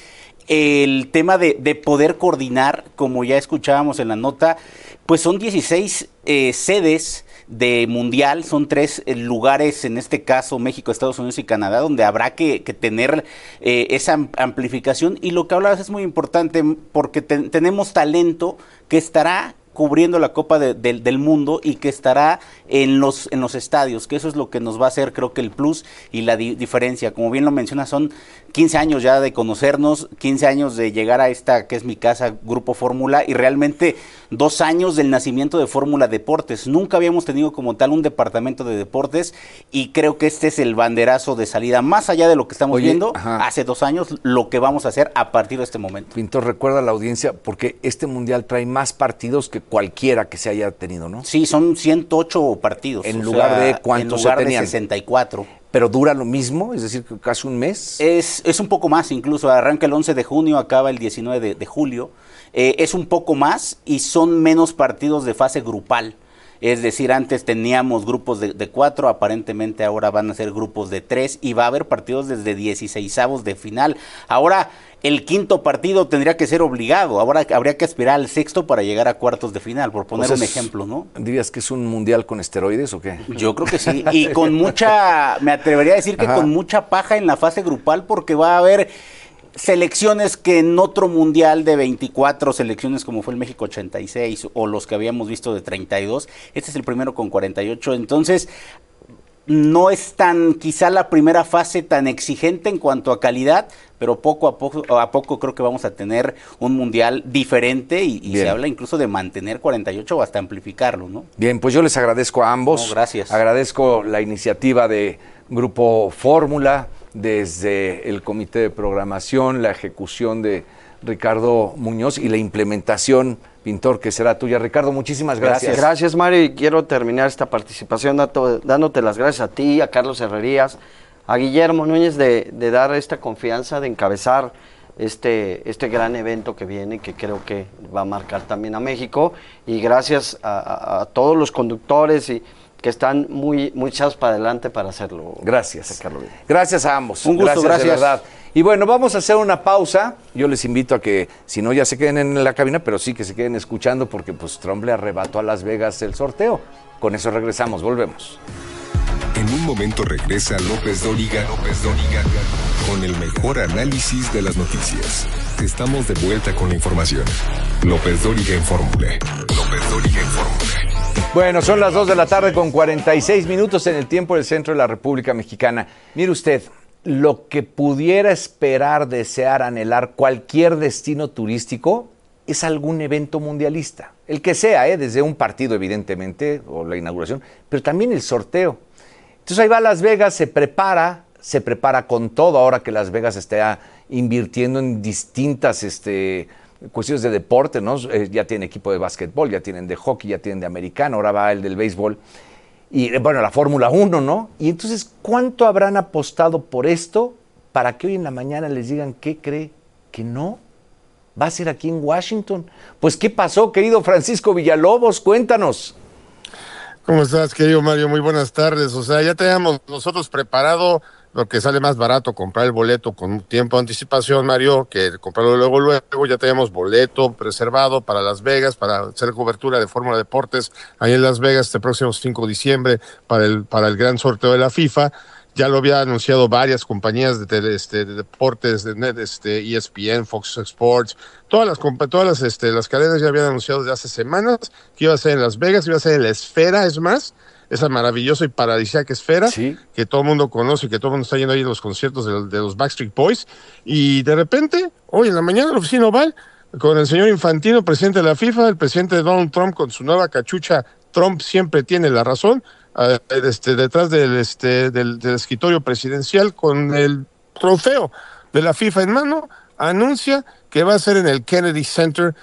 El tema de poder coordinar, como ya escuchábamos en la nota, pues son 16 sedes de mundial, son 3 lugares, en este caso México, Estados Unidos y Canadá, donde habrá que tener esa amplificación. Y lo que hablabas es muy importante, porque tenemos talento que estará cubriendo la Copa del Mundo y que estará en los estadios, que eso es lo que nos va a hacer, creo que el plus y la diferencia. Como bien lo menciona, son 15 años ya de conocernos, 15 años de llegar a esta que es mi casa, Grupo Fórmula, y realmente 2 años del nacimiento de Fórmula Deportes. Nunca habíamos tenido como tal un departamento de deportes, y creo que este es el banderazo de salida, más allá de lo que estamos viendo hace 2 años, lo que vamos a hacer a partir de este momento. Pintor, recuerda a la audiencia, porque este mundial trae más partidos que cualquiera que se haya tenido, ¿no? Sí, son 108 partidos. En lugar de cuántos se tenían. De 64. ¿Pero dura lo mismo? Es decir, casi un mes. Es un poco más, incluso. Arranca el 11 de junio, acaba el 19 de julio. Es un poco más, y son menos partidos de fase grupal. Es decir, antes teníamos grupos de 4, aparentemente ahora van a ser grupos de 3, y va a haber partidos desde 16avos de final. Ahora, el 5º partido tendría que ser obligado. Ahora habría que aspirar al 6º para llegar a cuartos de final, por poner un ejemplo, ¿no? ¿Dirías que es un mundial con esteroides o qué? Yo creo que sí, y con mucha, me atrevería a decir que con mucha paja en la fase grupal, porque va a haber selecciones que en otro mundial de 24 selecciones, como fue el México 86 o los que habíamos visto de 32, este es el primero con 48, entonces no es tan, quizá la primera fase tan exigente en cuanto a calidad, pero poco a poco creo que vamos a tener un mundial diferente, y se habla incluso de mantener 48 o hasta amplificarlo, ¿no? Bien, pues yo les agradezco a ambos. No, gracias. Agradezco la iniciativa de Grupo Fórmula, desde el comité de programación, la ejecución de Ricardo Muñoz y la implementación, Pintor, que será tuya. Ricardo, muchísimas gracias. Gracias, Mario, y quiero terminar esta participación dándote las gracias a ti, a Carlos Herrerías, a Guillermo Núñez de dar esta confianza de encabezar este gran evento que viene, que creo que va a marcar también a México, y gracias a todos los conductores y que están muy echados para adelante para hacerlo. Gracias, Carlos. Gracias a ambos. Un gusto, gracias. De verdad. Y bueno, vamos a hacer una pausa. Yo les invito a que, si no, ya se queden en la cabina, pero sí que se queden escuchando, porque pues Trump le arrebató a Las Vegas el sorteo. Con eso regresamos, volvemos. En un momento regresa López Dóriga, con el mejor análisis de las noticias. Estamos de vuelta con la información. López Dóriga en Fórmula. Bueno, son las 2 de la tarde con 46 minutos en el tiempo del centro de la República Mexicana. Mire usted, lo que pudiera esperar, desear, anhelar cualquier destino turístico es algún evento mundialista. El que sea, desde un partido evidentemente, o la inauguración, pero también el sorteo. Entonces ahí va Las Vegas, se prepara con todo, ahora que Las Vegas está invirtiendo en distintas cuestiones de deporte, ¿no? Ya tiene equipo de básquetbol, ya tienen de hockey, ya tienen de americano, ahora va el del béisbol. Y bueno, la Fórmula 1, ¿no? Y entonces, ¿cuánto habrán apostado por esto para que hoy en la mañana les digan qué cree que no? ¿Va a ser aquí en Washington? Pues, ¿qué pasó, querido Francisco Villalobos? Cuéntanos. ¿Cómo estás, querido Mario? Muy buenas tardes. O sea, ya teníamos nosotros preparado lo que sale más barato, comprar el boleto con tiempo de anticipación, Mario, que comprarlo luego. Ya teníamos boleto reservado para Las Vegas, para hacer cobertura de Fórmula Deportes ahí en Las Vegas este próximo 5 de diciembre para el gran sorteo de la FIFA. Ya lo había anunciado varias compañías de deportes, de ESPN, Fox Sports, todas las cadenas ya habían anunciado desde hace semanas que iba a ser en Las Vegas, iba a ser en la Esfera, es más, esa maravillosa y paradisíaca Esfera, sí, que todo el mundo conoce y que todo el mundo está yendo ahí a los conciertos de los Backstreet Boys. Y de repente, hoy en la mañana, la oficina oval, con el señor Infantino, presidente de la FIFA, el presidente Donald Trump con su nueva cachucha, Trump siempre tiene la razón, detrás del escritorio presidencial con el trofeo de la FIFA en mano, anuncia que va a ser en el Kennedy Center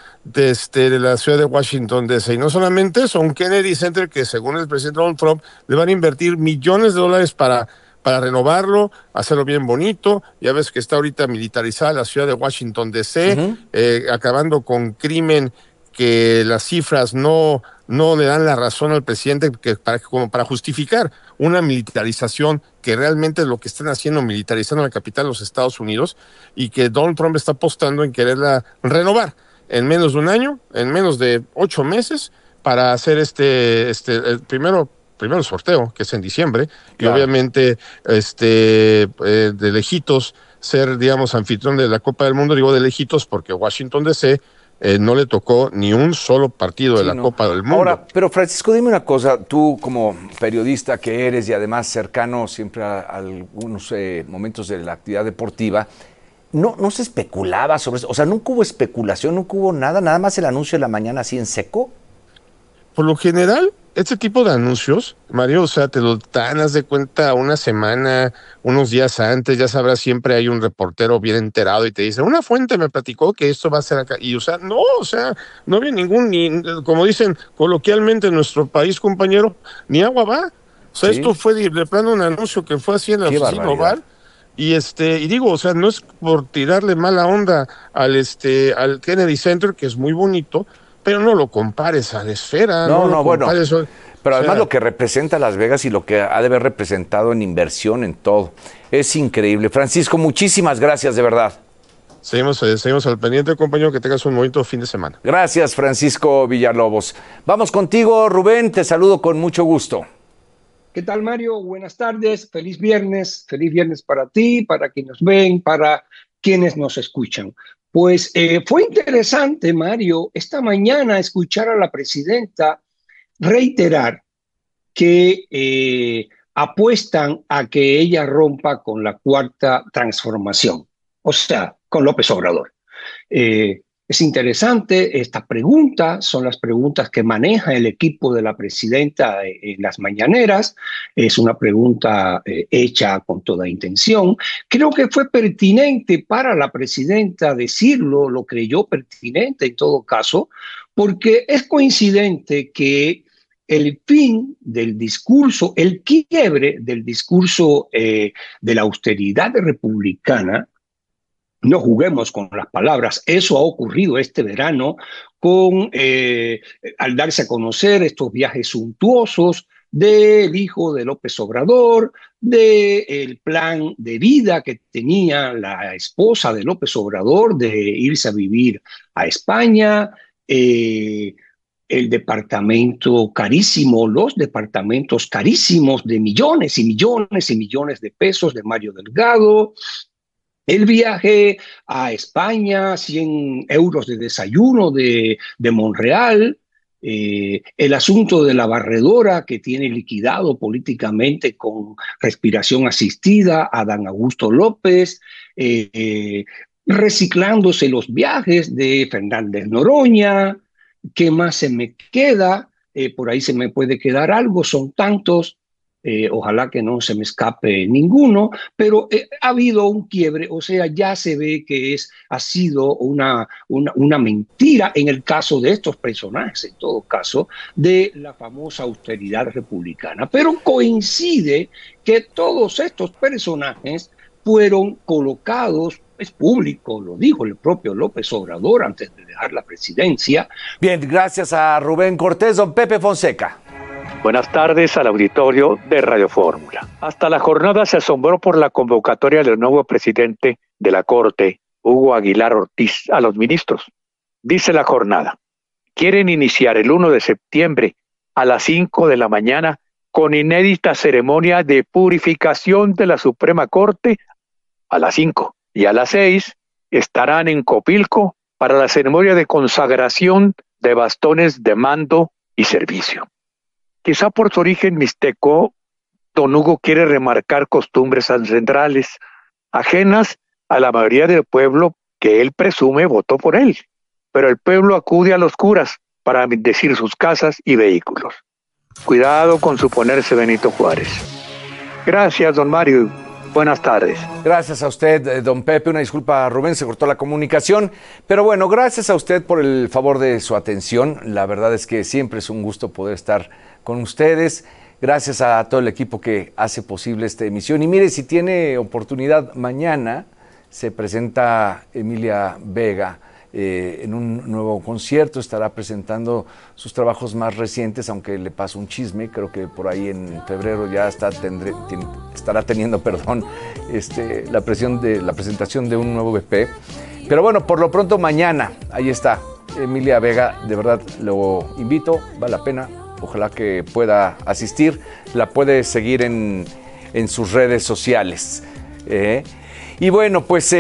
de la ciudad de Washington, D.C. Y no solamente eso, un Kennedy Center que según el presidente Donald Trump le van a invertir millones de dólares para renovarlo, hacerlo bien bonito. Ya ves que está ahorita militarizada la ciudad de Washington, D.C., acabando con crimen que las cifras no le dan la razón al presidente como para justificar una militarización que realmente es lo que están haciendo, militarizando la capital de los Estados Unidos, y que Donald Trump está apostando en quererla renovar en menos de un año, en menos de 8 meses, para hacer el primero el sorteo, que es en diciembre, claro, y obviamente de lejitos ser, digamos, anfitrión de la Copa del Mundo. Digo de lejitos porque Washington D.C. No le tocó ni un solo partido de la Copa del Mundo. Ahora, pero Francisco, dime una cosa, tú como periodista que eres y además cercano siempre a algunos momentos de la actividad deportiva, ¿no se especulaba sobre eso? O sea, ¿nunca hubo especulación, nunca hubo nada más el anuncio de la mañana así en seco? Por lo general, este tipo de anuncios, Mario, o sea, te lo dan, haz de cuenta, una semana, unos días antes, ya sabrás, siempre hay un reportero bien enterado y te dice, una fuente me platicó que esto va a ser acá, y o sea, no había como dicen coloquialmente en nuestro país, compañero, ni agua va. O sea, esto fue de plano un anuncio que fue así en la oficina oval. Y digo, o sea, no es por tirarle mala onda al Kennedy Center, que es muy bonito, pero no lo compares a la Esfera. Bueno, pero además lo que representa Las Vegas y lo que ha de haber representado en inversión, en todo, es increíble. Francisco, muchísimas gracias, de verdad. Seguimos al pendiente, compañero, que tengas un bonito fin de semana. Gracias, Francisco Villalobos. Vamos contigo, Rubén, te saludo con mucho gusto. ¿Qué tal, Mario? Buenas tardes, feliz viernes para ti, para quienes nos ven, para quienes nos escuchan. Pues fue interesante, Mario, esta mañana escuchar a la presidenta reiterar que apuestan a que ella rompa con la cuarta transformación, o sea, con López Obrador. Es interesante esta pregunta, son las preguntas que maneja el equipo de la presidenta en las mañaneras, es una pregunta hecha con toda intención. Creo que fue pertinente para la presidenta decirlo, lo creyó pertinente en todo caso, porque es coincidente que el fin del discurso, el quiebre del discurso de la austeridad republicana, No juguemos con las palabras. Eso ha ocurrido este verano al darse a conocer estos viajes suntuosos del hijo de López Obrador, del plan de vida que tenía la esposa de López Obrador de irse a vivir a España, el departamento carísimo, los departamentos carísimos de millones y millones y millones de pesos de Mario Delgado, el viaje a España, 100 euros de desayuno de Monreal, el asunto de la barredora que tiene liquidado políticamente con respiración asistida a Dan Augusto López, reciclándose los viajes de Fernández Noroña. ¿Qué más se me queda? Por ahí se me puede quedar algo, son tantos. Ojalá que no se me escape ninguno, pero ha habido un quiebre, o sea, ya se ve que ha sido una mentira en el caso de estos personajes, en todo caso, de la famosa austeridad republicana. Pero coincide que todos estos personajes fueron colocados, es público, lo dijo el propio López Obrador antes de dejar la presidencia. Bien, gracias a Rubén Cortés. Don Pepe Fonseca. Buenas tardes al auditorio de Radio Fórmula. Hasta la jornada se asombró por la convocatoria del nuevo presidente de la Corte, Hugo Aguilar Ortiz, a los ministros. Dice la jornada: quieren iniciar el 1 de septiembre a las 5 de la mañana con inédita ceremonia de purificación de la Suprema Corte a las 5, y a las 6 estarán en Copilco para la ceremonia de consagración de bastones de mando y servicio. Quizá por su origen mixteco, don Hugo quiere remarcar costumbres ancestrales, ajenas a la mayoría del pueblo que él presume votó por él. Pero el pueblo acude a los curas para bendecir sus casas y vehículos. Cuidado con suponerse Benito Juárez. Gracias, don Mario. Buenas tardes. Gracias a usted, don Pepe. Una disculpa, Rubén, se cortó la comunicación. Pero bueno, gracias a usted por el favor de su atención. La verdad es que siempre es un gusto poder estar con ustedes. Gracias a todo el equipo que hace posible esta emisión. Y mire, si tiene oportunidad, mañana se presenta Emilia Vega en un nuevo concierto. Estará presentando sus trabajos más recientes, aunque le paso un chisme. Creo que por ahí en febrero ya estará teniendo la presentación de un nuevo EP. Pero bueno, por lo pronto mañana, ahí está, Emilia Vega. De verdad lo invito, vale la pena. Ojalá que pueda asistir. La puede seguir en sus redes sociales. Y bueno, pues,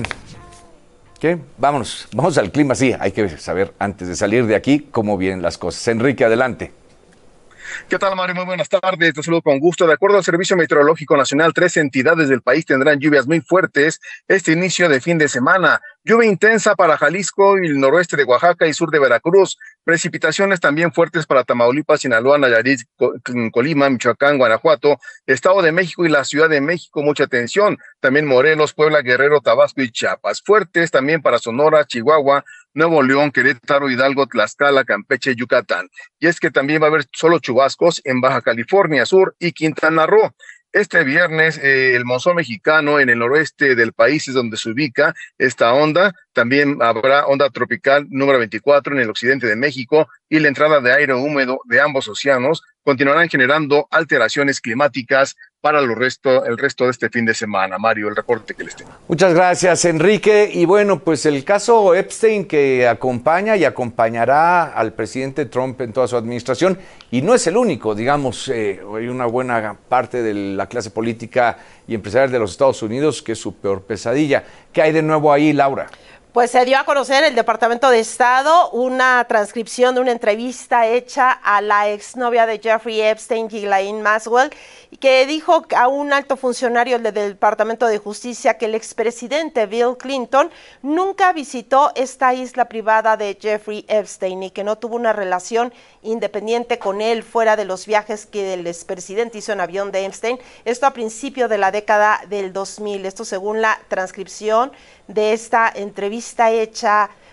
¿qué? Vamos al clima. Sí, hay que saber antes de salir de aquí cómo vienen las cosas. Enrique, adelante. ¿Qué tal, Mario? Muy buenas tardes, te saludo con gusto. De acuerdo al Servicio Meteorológico Nacional, 3 entidades del país tendrán lluvias muy fuertes este inicio de fin de semana. Lluvia intensa para Jalisco y el noroeste de Oaxaca y sur de Veracruz. Precipitaciones también fuertes para Tamaulipas, Sinaloa, Nayarit, Colima, Michoacán, Guanajuato, Estado de México y la Ciudad de México. Mucha atención. También Morelos, Puebla, Guerrero, Tabasco y Chiapas. Fuertes también para Sonora, Chihuahua, Nuevo León, Querétaro, Hidalgo, Tlaxcala, Campeche, Yucatán. Y es que también va a haber solo chubascos en Baja California Sur y Quintana Roo. Este viernes, el monzón mexicano en el noroeste del país es donde se ubica esta onda. También habrá onda tropical número 24 en el occidente de México y la entrada de aire húmedo de ambos océanos continuarán generando alteraciones climáticas para el resto de este fin de semana. Mario, el reporte que les tengo. Muchas gracias, Enrique. Y bueno, pues el caso Epstein, que acompaña y acompañará al presidente Trump en toda su administración, y no es el único, digamos, hay una buena parte de la clase política y empresarial de los Estados Unidos que es su peor pesadilla. ¿Qué hay de nuevo ahí, Laura? Pues se dio a conocer el Departamento de Estado una transcripción de una entrevista hecha a la exnovia de Jeffrey Epstein, Ghislaine Maxwell, que dijo a un alto funcionario del Departamento de Justicia que el expresidente Bill Clinton nunca visitó esta isla privada de Jeffrey Epstein y que no tuvo una relación independiente con él fuera de los viajes que el expresidente hizo en avión de Epstein, esto a principio de la década del 2000, esto según la transcripción de esta entrevista hecha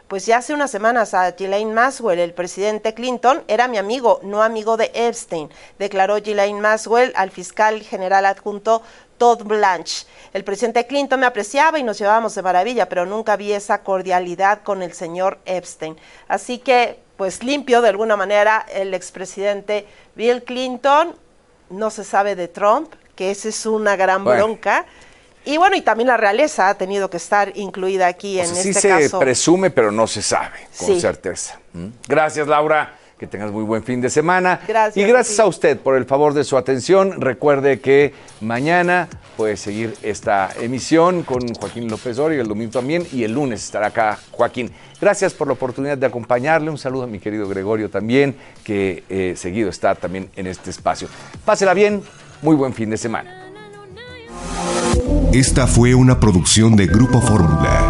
pues ya hace unas semanas a Ghislaine Maxwell, el presidente Clinton era mi amigo, no amigo de Epstein, declaró Ghislaine Maxwell al fiscal general adjunto Todd Blanche. El presidente Clinton me apreciaba y nos llevábamos de maravilla, pero nunca vi esa cordialidad con el señor Epstein. Así que, pues limpio de alguna manera el expresidente Bill Clinton. No se sabe de Trump, que esa es una gran bronca. Y bueno, y también la realeza ha tenido que estar incluida aquí en este caso. Sí se presume, pero no se sabe con certeza. Gracias, Laura. Que tengas muy buen fin de semana. Gracias. Y gracias a usted por el favor de su atención. Recuerde que mañana puede seguir esta emisión con Joaquín López Dóriga, el domingo también, y el lunes estará acá Joaquín. Gracias por la oportunidad de acompañarle. Un saludo a mi querido Gregorio también, que seguido está también en este espacio. Pásela bien. Muy buen fin de semana. Esta fue una producción de Grupo Fórmula.